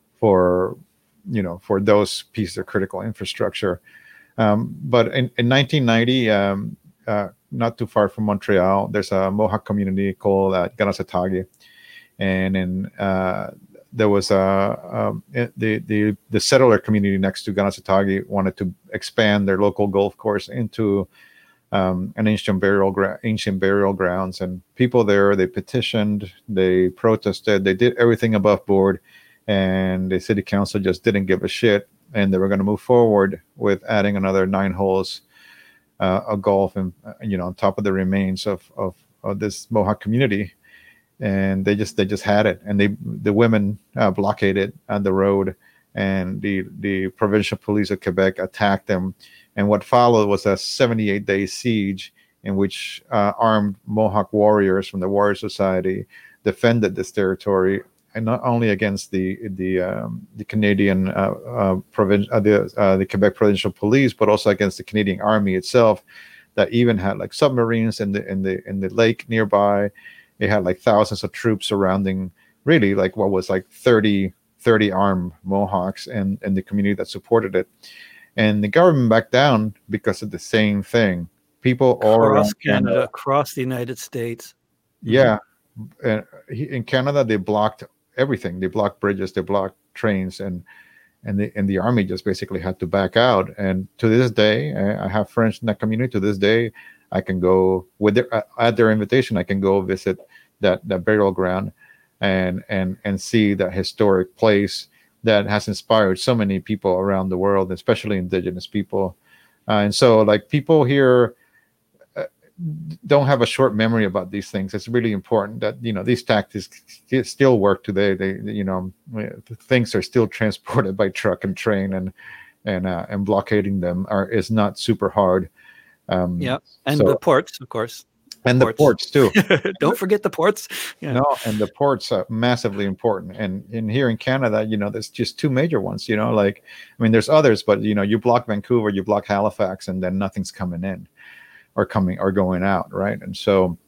for you know for those pieces of critical infrastructure. Um, but in, in nineteen ninety, um, uh, not too far from Montreal, there's a Mohawk community called uh, Kanesatake, and in uh, there was a um, the the the settler community next to Kanesatake wanted to expand their local golf course into Um, an ancient burial gra- ancient burial grounds, and people there, they petitioned, they protested, they did everything above board, and the city council just didn't give a shit, and they were going to move forward with adding another nine holes uh, of golf, and uh, you know, on top of the remains of, of of this Mohawk community, and they just they just had it, and they the women uh, blockaded on the road, and the the provincial police of Quebec attacked them. And what followed was a seventy-eight day siege in which uh, armed Mohawk warriors from the Warrior Society defended this territory, and not only against the the um, the Canadian uh, uh, provincial uh, the uh, the Quebec provincial police, but also against the Canadian Army itself, that even had like submarines in the in the in the lake nearby. It had like thousands of troops surrounding, really like what was like thirty, thirty armed Mohawks and and the community that supported it. And the government backed down because of the same thing. People all across around Canada, Canada, across the United States. yeah, uh, in Canada they blocked everything. They blocked bridges, they blocked trains, and and the and the army just basically had to back out. And to this day, I have friends in that community. To this day, I can go with their at their invitation. I can go visit that that burial ground, and and and see that historic place that has inspired so many people around the world, especially Indigenous people. Uh, and so, like, people here uh, don't have a short memory about these things. It's really important that, you know, these tactics still work today. They, you know, things are still transported by truck and train, and and uh, and blockading them are is not super hard. Um, yeah, and so, the ports, of course. And the ports, the ports too. Don't forget the ports. Yeah. No, and the ports are massively important. And in here in Canada, you know, there's just two major ones, you know, like, I mean, there's others, but, you know, you block Vancouver, you block Halifax, and then nothing's coming in or coming or going out, right? And so,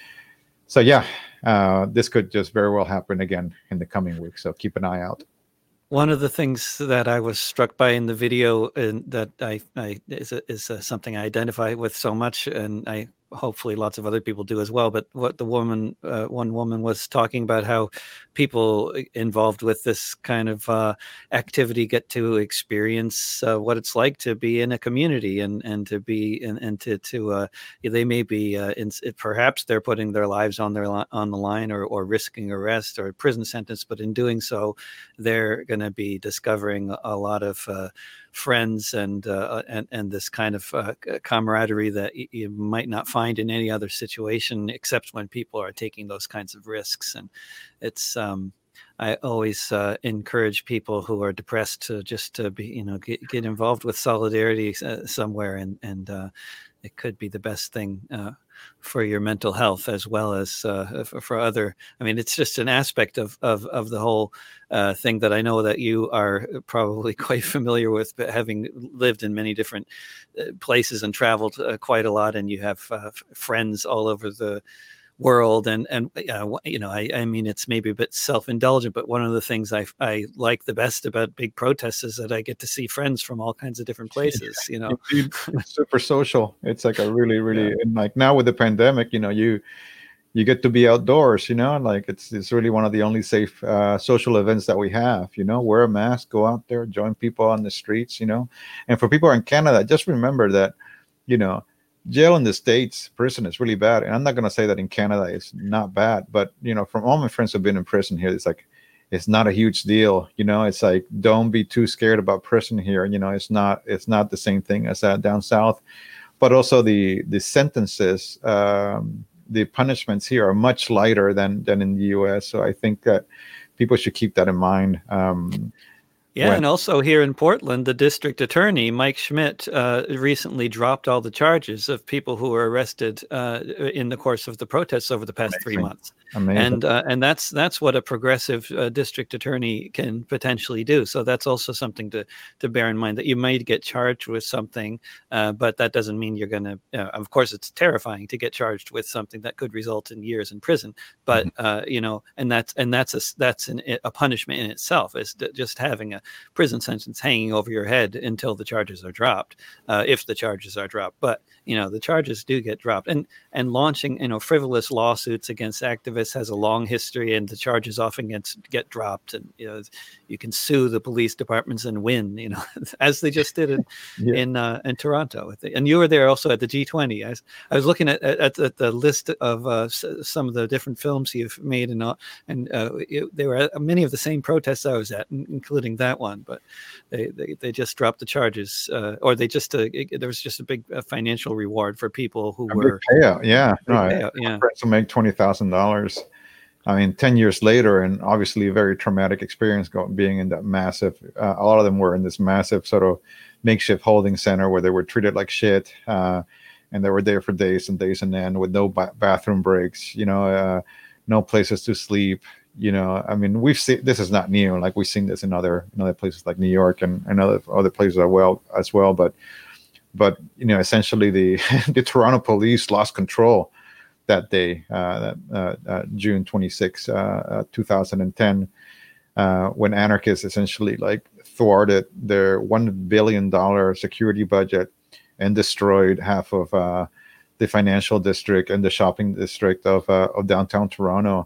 so yeah, uh, this could just very well happen again in the coming weeks. So keep an eye out. One of the things that I was struck by in the video, and that I, I is a, is a, something I identify with so much, and I hopefully lots of other people do as well. But what the woman, uh, one woman was talking about how people involved with this kind of uh, activity get to experience uh, what it's like to be in a community, and, and to be and, and to to uh, they may be uh, in, perhaps they're putting their lives on their on the line, or or risking arrest or a prison sentence, but in doing so, they're going to be discovering a lot of uh, friends and uh, and and this kind of uh, camaraderie that y- you might not find in any other situation, except when people are taking those kinds of risks. And it's um, I always uh, encourage people who are depressed to just to be, you know, get, get involved with Solidarity uh, somewhere, and and uh, it could be the best thing uh, for your mental health, as well as uh, for, for other. I mean, it's just an aspect of of of the whole uh, thing that I know that you are probably quite familiar with, but having lived in many different uh, places and traveled uh, quite a lot, and you have uh, friends all over the world, and and uh, you know, I, I mean, it's maybe a bit self-indulgent, but one of the things I I like the best about big protests is that I get to see friends from all kinds of different places. You know, it's super social. It's like a really, really, yeah. And like now with the pandemic, you know, you you get to be outdoors. You know, like it's it's really one of the only safe uh, social events that we have. You know, wear a mask, go out there, join people on the streets. You know, and for people in Canada, just remember that, you know, jail in the States, prison is really bad. And I'm not going to say that in Canada it's not bad, but, you know, from all my friends who've been in prison here, it's like, it's not a huge deal. You know, it's like, don't be too scared about prison here. You know, it's not, it's not the same thing as uh, down south, but also the, the sentences, um, the punishments here are much lighter than, than in the U S. So I think that people should keep that in mind. Um, Yeah, when... and also here in Portland, the district attorney, Mike Schmidt, uh, recently dropped all the charges of people who were arrested uh, in the course of the protests over the past Amazing. three months. Amazing. And uh, and that's that's what a progressive uh, district attorney can potentially do. So that's also something to to bear in mind, that you might get charged with something, uh, but that doesn't mean you're going to. Uh, of course, it's terrifying to get charged with something that could result in years in prison. But mm-hmm. uh, you know, and that's and that's a that's an, a punishment in itself, is just having a prison sentence hanging over your head until the charges are dropped, uh, if the charges are dropped. But you know, the charges do get dropped, and and launching, you know, frivolous lawsuits against activists has a long history, and the charges often get get dropped, and you know, you can sue the police departments and win, you know, as they just did in yeah. in, uh, in Toronto. And you were there also at the G twenty. I was, I was looking at, at, at the list of uh, some of the different films you've made, and all, and uh, it, they were at many of the same protests I was at, including that one. But they they, they just dropped the charges, uh, or they just uh, it, there was just a big uh, financial reward for people who a were big payout. Yeah, big no, payout, yeah. To make twenty thousand dollars. I mean, ten years later, and obviously a very traumatic experience going, being in that massive, uh, a lot of them were in this massive sort of makeshift holding center where they were treated like shit. Uh, and they were there for days and days on end with no ba- bathroom breaks, you know, uh, no places to sleep. You know, I mean, we've seen, this is not new. Like we've seen this in other, in other places like New York and, and other, other places as well, as well. But, but, you know, essentially the, the Toronto police lost control that day, uh, uh, uh, June twenty-sixth, uh, uh, two thousand ten, uh, when anarchists essentially like thwarted their one billion dollars security budget and destroyed half of uh, the financial district and the shopping district of uh, of downtown Toronto.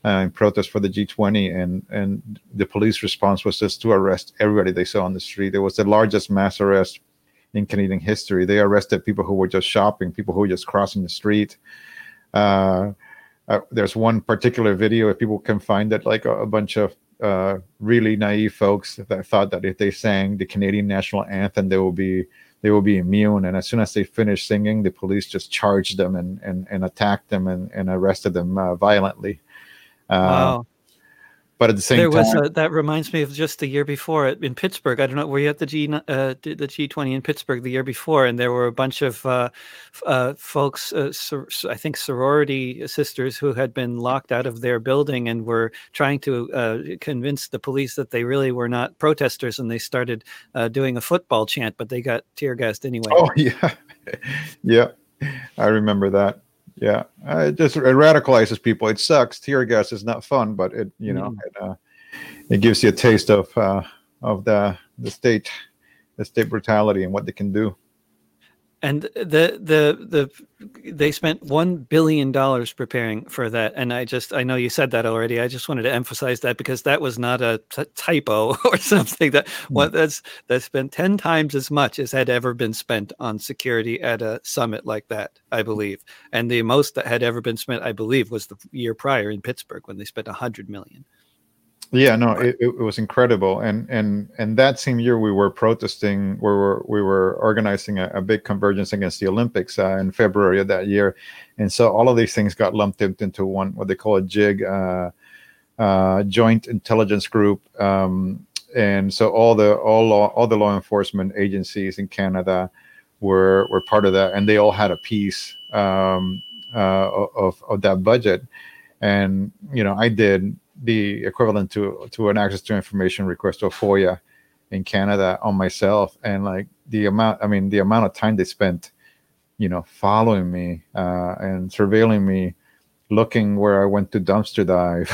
uh, in protest for the G twenty, and and the police response was just to arrest everybody they saw on the street. It was the largest mass arrest in Canadian history. They arrested people who were just shopping, people who were just crossing the street. Uh, uh, there's one particular video, if people can find it, like a, a bunch of uh, really naive folks that thought that if they sang the Canadian national anthem, they will be they will be immune. And as soon as they finished singing, the police just charged them and and, and attacked them and, and arrested them uh, violently. Uh, Wow. But at the same There was time, a, that reminds me of just the year before it, in Pittsburgh. I don't know, were you at the G uh, the G twenty in Pittsburgh the year before? And there were a bunch of uh, f- uh, folks, uh, sor- I think sorority sisters, who had been locked out of their building and were trying to uh, convince the police that they really were not protesters, and they started uh, doing a football chant, but they got tear gassed anyway. oh yeah, yeah, I remember that. Yeah, uh, it just it radicalizes people. It sucks. Tear gas is not fun, but it you know Mm. it, uh, it gives you a taste of uh, of the the state the state brutality and what they can do. And the the the they spent one billion dollars preparing for that, and I just I know you said that already. I just wanted to emphasize that because that was not a t- typo or something. That what that's that's spent ten times as much as had ever been spent on security at a summit like that, I believe. And the most that had ever been spent, I believe, was the year prior in Pittsburgh when they spent a hundred million. Yeah, no, it, it was incredible, and and and that same year we were protesting. We were we were organizing a, a big convergence against the Olympics uh, in February of that year, and so all of these things got lumped into one, what they call a JIG, uh, uh, Joint Intelligence Group, um, and so all the all law, all the law enforcement agencies in Canada were were part of that, and they all had a piece um, uh, of of that budget, and you know I did the equivalent to to an access to information request or FOIA in Canada on myself, and like the amount I mean the amount of time they spent you know following me uh and surveilling me, looking where I went to dumpster dive,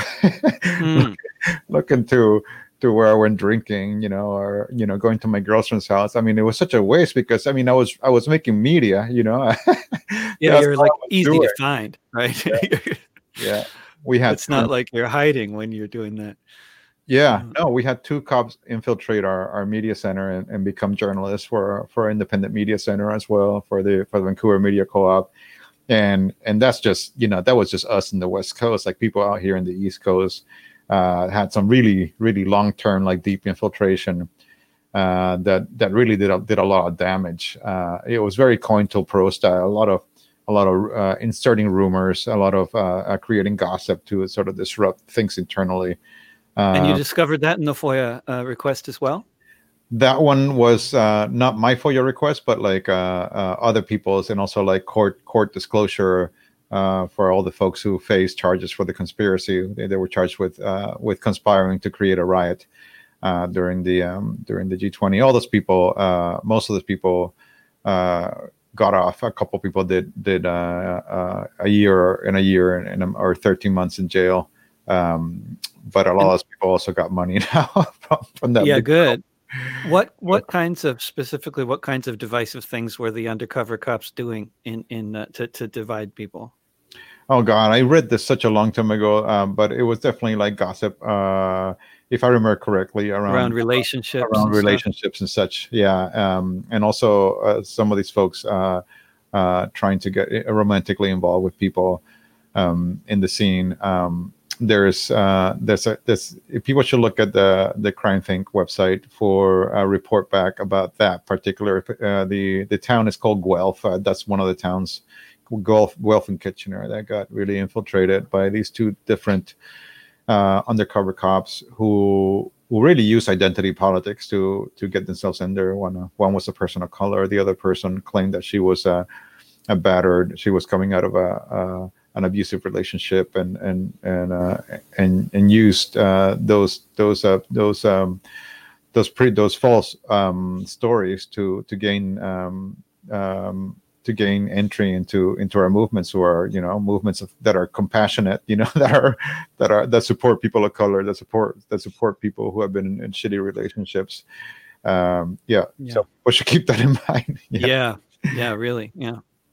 Mm. looking to to where I went drinking, you know or you know going to my girlfriend's house. I mean it was such a waste because I mean I was I was making media, you know Yeah, That's you're all like I was easy doing. to find, right? Yeah, we had It's not like you're hiding when you're doing that. Yeah, Mhm. no, we had two cops infiltrate our, our media center and, and become journalists for for our independent media center as well, for the for the Vancouver Media Co-op, and and that's just you know that was just us in the West Coast. Like people out here in the East Coast uh, had some really really long term like deep infiltration uh, that that really did a, did a lot of damage. Uh, it was very COINTELPRO style, a lot of a lot of uh, inserting rumors, a lot of uh, uh, creating gossip to sort of disrupt things internally. And you Uh, discovered that in the FOIA uh, request as well? that one was uh, not my FOIA request, but like uh, uh, other people's, and also like court court disclosure uh, for all the folks who faced charges for the conspiracy. They, they were charged with uh, with conspiring to create a riot uh, during the um, during the G twenty. All those people, uh, most of those people, uh, got off. A couple people did did uh, uh, a year and a year and, and or thirteen months in jail. Um, but a lot of those people also got money now from, from that. Yeah, big good. What what kinds of specifically what kinds of divisive things were the undercover cops doing in in uh, to to divide people? Oh God, I read this such a long time ago, um, but it was definitely like gossip, uh, if I remember correctly, around Around relationships around and stuff? relationships and such. Yeah, um, and also uh, some of these folks uh, uh, trying to get romantically involved with people um, in the scene. Um, there's uh, there's a, there's people should look at the the CrimeThink website for a report back about that particular. Uh, the the town is called Guelph. Uh, that's one of the towns. Guelph, Guelph and Kitchener that got really infiltrated by these two different uh, undercover cops who who really use identity politics to to get themselves in there. One uh, one was a person of color. The other person claimed that she was a, a battered. She was coming out of a, a an abusive relationship and and and uh, and and used uh, those those uh, those um, those pre those false um, stories to to gain. Um, um, to gain entry into into our movements, who are you know movements of, that are compassionate, you know that are that are that support people of color, that support that support people who have been in, in shitty relationships. Um, yeah. Yeah. so we should keep that in mind. Yeah. yeah, yeah, really, yeah.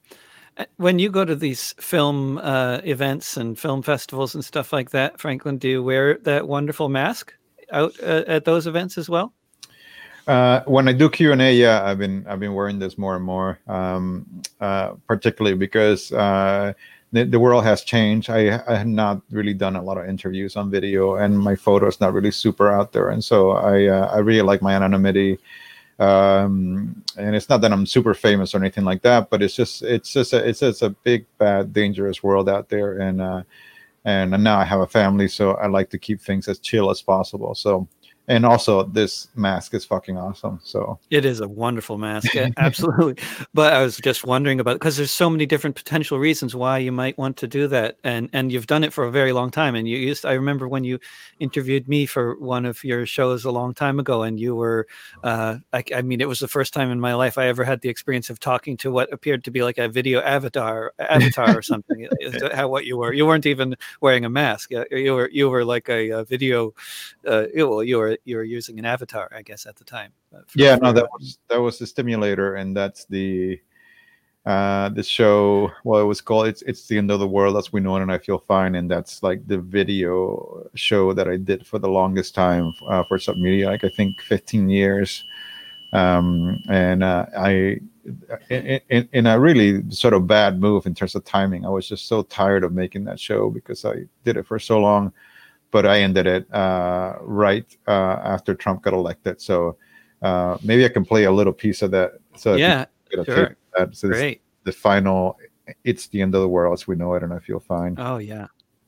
Uh, When you go to these film uh, events and film festivals and stuff like that, Franklin, do you wear that wonderful mask out uh, at those events as well? Uh, when I do Q and A, yeah, I've been I've been wearing this more and more, um, uh, particularly because uh, the, the world has changed. I, I have not really done a lot of interviews on video, and my photo is not really super out there, and so I uh, I really like my anonymity. Um, and it's not that I'm super famous or anything like that, but it's just it's just a, it's just a big, bad, dangerous world out there, and uh, and now I have a family, so I like to keep things as chill as possible. So. And also, this mask is fucking awesome. So it is a wonderful mask, absolutely. But I was just wondering about, because there's so many different potential reasons why you might want to do that, and and you've done it for a very long time. And you used, I remember when you interviewed me for one of your shows a long time ago, and you were, uh, I, I mean, it was the first time in my life I ever had the experience of talking to what appeared to be like a video avatar, avatar or something. How what you were, you weren't even wearing a mask. You were you were like a, a video. Uh, well, you were. You were using an avatar, I guess, at the time. For, yeah, for, no, that was that was the Stimulator, and that's the uh the show. Well, it was called "It's It's the End of the World as We Know It, and I Feel Fine," and that's like the video show that I did for the longest time uh, for Submedia, like I think fifteen years. Um, and uh, I, in, in, in a really sort of bad move in terms of timing, I was just so tired of making that show because I did it for so long. But I ended it uh, right uh, after Trump got elected. So uh, maybe I can play a little piece of that. So yeah, sure. That. So great. The final, "It's the End of the World as We Know It, and I Feel Fine." Oh, yeah.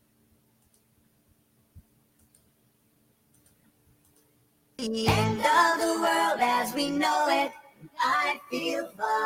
The end of the world as we know it, I feel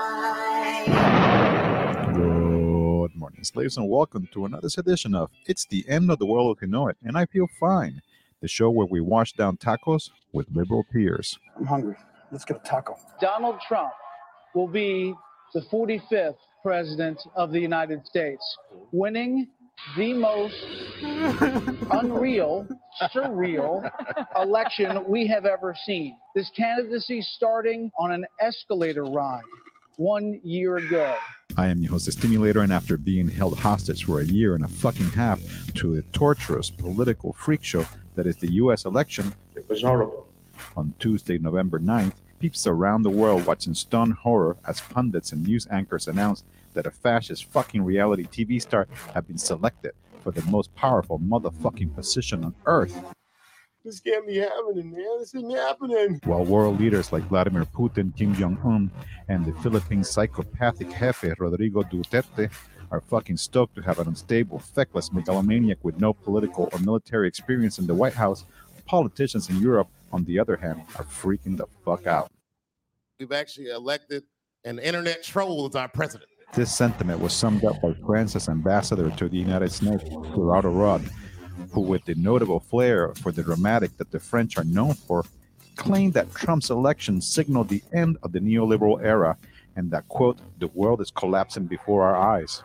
fine. Good morning, slaves, and welcome to another edition of It's the End of the World as We Know It, and I Feel Fine, the show where we wash down tacos with liberal tears. I'm hungry. Let's get a taco. Donald Trump will be the forty-fifth president of the United States, winning the most unreal, surreal election we have ever seen. This candidacy starting on an escalator ride one year ago. I am your host, the Stimulator, and after being held hostage for a year and a fucking half to the torturous political freak show that is the U S election, it was horrible. On Tuesday, November ninth, peeps around the world watching stunned horror as pundits and news anchors announced that a fascist fucking reality T V star had been selected for the most powerful motherfucking position on earth. This can't be happening, man. This isn't happening. While world leaders like Vladimir Putin, Kim Jong-un, and the Philippine psychopathic Jefe Rodrigo Duterte are fucking stoked to have an unstable, feckless megalomaniac with no political or military experience in the White House, politicians in Europe, on the other hand, are freaking the fuck out. We've actually elected an internet troll as our president. This sentiment was summed up by France's ambassador to the United States, Gerardo Rod, who, with the notable flair for the dramatic that the French are known for, claimed that Trump's election signaled the end of the neoliberal era and that, quote, the world is collapsing before our eyes.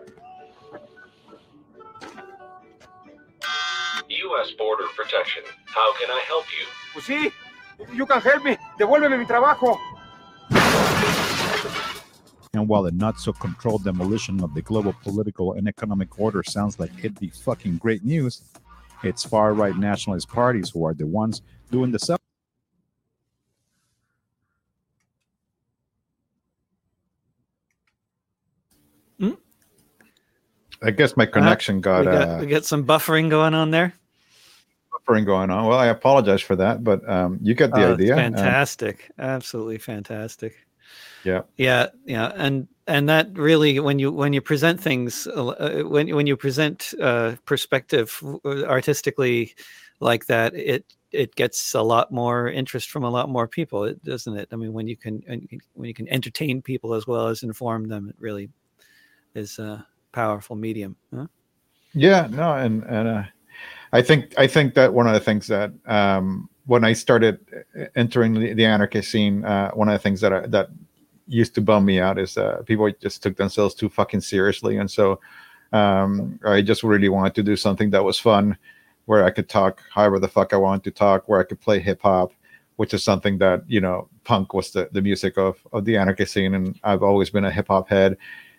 U S Border Protection. How can I help you? Pues sí, you can help me. Devuélveme mi trabajo. And while the not-so-controlled demolition of the global political and economic order sounds like it'd be fucking great news, it's far-right nationalist parties who are the ones doing the stuff. Mm? I guess my connection uh, got, we got... Uh, we got some buffering going on there. Buffering going on. Well, I apologize for that, but um, you get the oh, idea. Fantastic. Um, Absolutely fantastic. Yeah, yeah, yeah, and and that really, when you when you present things, uh, when when you present uh, perspective artistically like that, it it gets a lot more interest from a lot more people, doesn't it? I mean, when you can when you can entertain people as well as inform them, it really is a powerful medium. Huh? Yeah, no, and and uh, I think I think that one of the things that um, when I started entering the, the anarchist scene, uh, one of the things that I, that used to bum me out is uh, people just took themselves too fucking seriously, and so um, I just really wanted to do something that was fun, where I could talk however the fuck I wanted to talk, where I could play hip hop, which is something that, you know, punk was the, the music of, of the anarchist scene, and I've always been a hip hop head,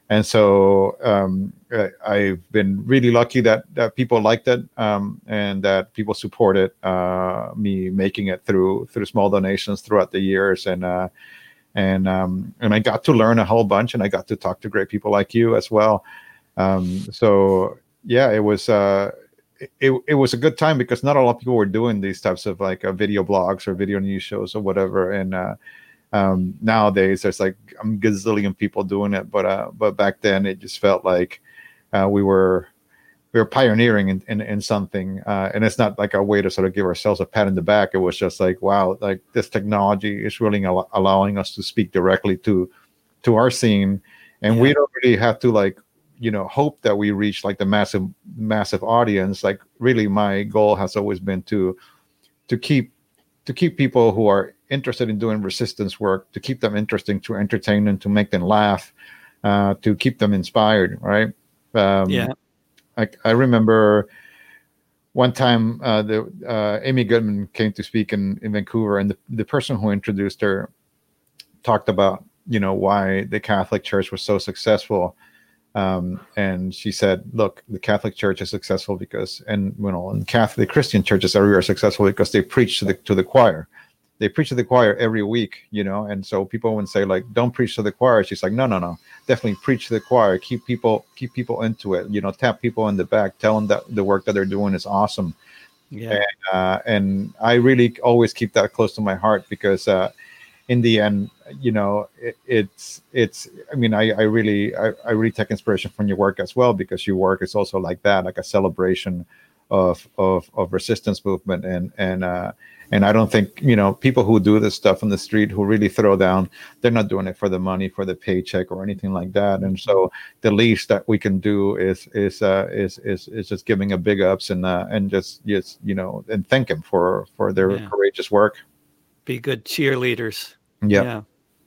And so um, I- I've been really lucky that, that people liked it um, and that people supported uh, me making it through through small donations throughout the years. And uh, and um, and I got to learn a whole bunch, and I got to talk to great people like you as well. Um, so yeah, it was uh, it, it was a good time because not a lot of people were doing these types of like uh, video blogs or video news shows or whatever. And uh, um, nowadays there's like a gazillion people doing it, but uh, but back then it just felt like uh, we were we were pioneering in, in, in something, uh, and it's not like a way to sort of give ourselves a pat in the back. It was just like, wow, like this technology is really al- allowing us to speak directly to to our scene, and Yeah. we don't really have to like you know hope that we reach like the massive massive audience. Like really, my goal has always been to to keep to keep people who are interested in doing resistance work, to keep them interesting, to entertain them, to make them laugh, uh, to keep them inspired, right? Um, Yeah. I, I remember one time uh, the uh, Amy Goodman came to speak in, in Vancouver, and the, the person who introduced her talked about you know why the Catholic Church was so successful. Um, and she said, look, the Catholic Church is successful because, and you know, and Catholic Christian churches everywhere are successful because they preach to the to the choir. They preach to the choir every week, you know, and so people would say like, don't preach to the choir. She's like, no, no, no, definitely preach to the choir. Keep people, keep people into it. You know, tap people in the back, tell them that the work that they're doing is awesome. Yeah. And, uh, and I really always keep that close to my heart because uh, in the end, you know, it, it's it's. I mean, I I really I, I really take inspiration from your work as well because your work is also like that, like a celebration of of of resistance movement and and uh, and I don't think you know people who do this stuff on the street who really throw down, they're not doing it for the money, for the paycheck or anything like that. And so the least that we can do is is uh, is is is just giving a big ups and uh, and just just you know and thank them for for their Yeah. courageous work. Be good cheerleaders. Yep. Yeah.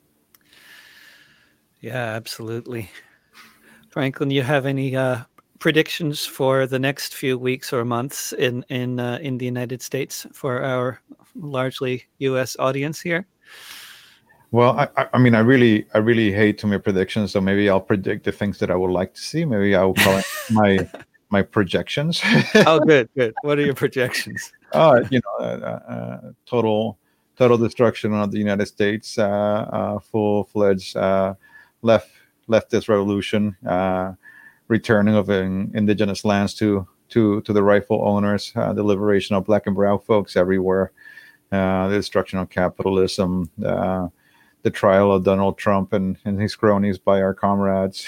Yeah, absolutely. Franklin, you have any uh, predictions for the next few weeks or months in in uh, in the United States for our largely U S audience here? Well, I, I- I mean, I really, I really hate to make predictions. So maybe I'll predict the things that I would like to see. Maybe I will call it my my projections. Oh, good, good. What are your projections? uh, you know, uh, uh, total, total destruction of the United States, uh, uh, full-fledged uh, left leftist revolution, uh, returning of in, indigenous lands to to to the rightful owners, uh, the liberation of black and brown folks everywhere, uh, the destruction of capitalism. Uh, the trial of Donald Trump and, and his cronies by our comrades.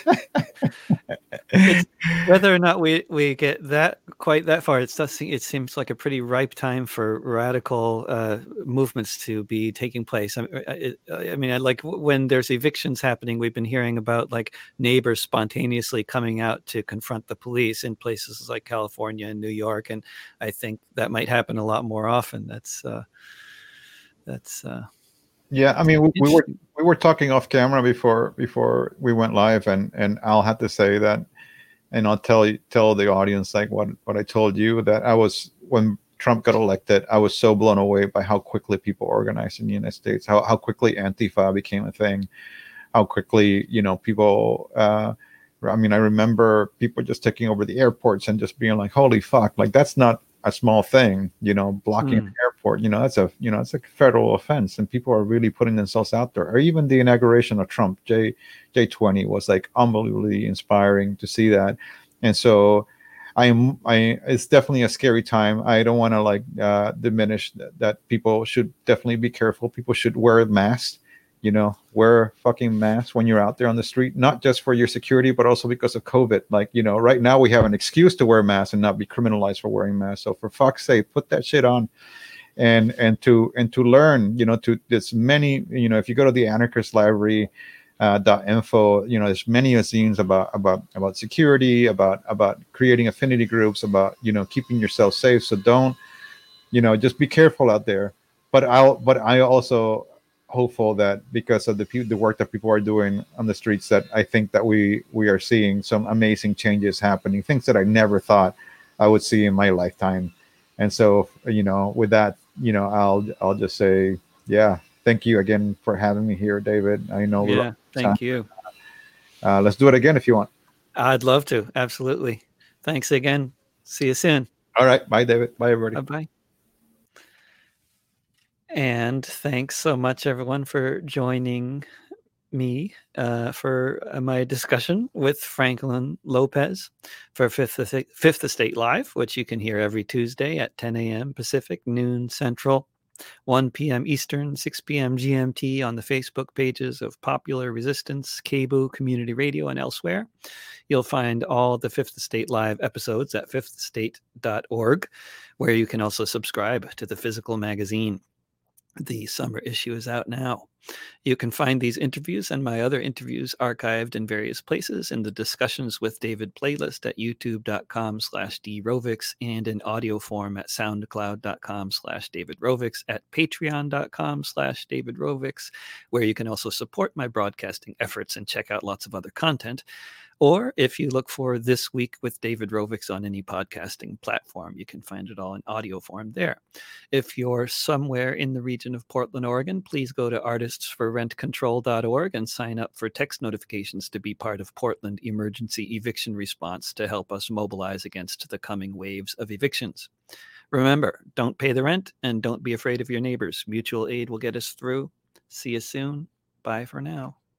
It's, whether or not we, we get that quite that far, it does it seems like a pretty ripe time for radical uh, movements to be taking place. I, I, I mean, I, like when there's evictions happening, we've been hearing about like neighbors spontaneously coming out to confront the police in places like California and New York, and I think that might happen a lot more often. That's uh, that's. Uh, Yeah, I mean, we, we were we were talking off camera before before we went live, and and I'll have to say that, and I'll tell you tell the audience like what what I told you, that I was when Trump got elected, I was so blown away by how quickly people organized in the United States, how how quickly Antifa became a thing, how quickly you know people. Uh, I mean, I remember people just taking over the airports and just being like, "Holy fuck!" Like that's not a small thing, you know, blocking Mm. an airport, you know, that's a, you know, it's a federal offense, and people are really putting themselves out there. Or even the inauguration of Trump, J J twenty was like unbelievably inspiring to see that. And so I'm, I, it's definitely a scary time. I don't want to like uh, diminish that, that people should definitely be careful. People should wear masks, you know, wear fucking masks when you're out there on the street, not just for your security, but also because of COVID. Like, you know, right now we have an excuse to wear masks and not be criminalized for wearing masks. So for fuck's sake, put that shit on. And, and to, and to learn, you know, to there's many, you know, if you go to the anarchist library, uh, dot info, you know, there's many zines about, about, about security, about, about creating affinity groups, about, you know, keeping yourself safe. So don't, you know, just be careful out there. But I'll, but I also, hopeful that because of the pe- the work that people are doing on the streets, that I think that we we are seeing some amazing changes happening, things that I never thought I would see in my lifetime. And so, you know, with that, you know, I'll I'll just say, yeah, thank you again for having me here, David. I know we're yeah, thank you. uh, let's do it again if you want. I'd love to. Absolutely. Thanks again. See you soon. All right. Bye, David. Bye, everybody. Bye-bye. And thanks so much, everyone, for joining me uh, for uh, my discussion with Franklin Lopez for Fifth, Estate- Fifth Estate Live, which you can hear every Tuesday at ten a.m. Pacific, noon Central, one p.m. Eastern, six p.m. G M T on the Facebook pages of Popular Resistance, K B O O Community Radio, and elsewhere. You'll find all the Fifth Estate Live episodes at fifth estate dot org, where you can also subscribe to the physical magazine. The summer issue is out now. You can find these interviews and my other interviews archived in various places in the Discussions with David playlist at youtube.com slash drovix and in audio form at soundcloud.com slash davidrovix, at patreon.com slash davidrovix, where you can also support my broadcasting efforts and check out lots of other content. Or if you look for This Week with David Rovix on any podcasting platform, you can find it all in audio form there. If you're somewhere in the region of Portland, Oregon, please go to artists for rent control dot org and sign up for text notifications to be part of Portland emergency eviction response to help us mobilize against the coming waves of evictions. Remember, don't pay the rent and don't be afraid of your neighbors. Mutual aid will get us through. See you soon. Bye for now.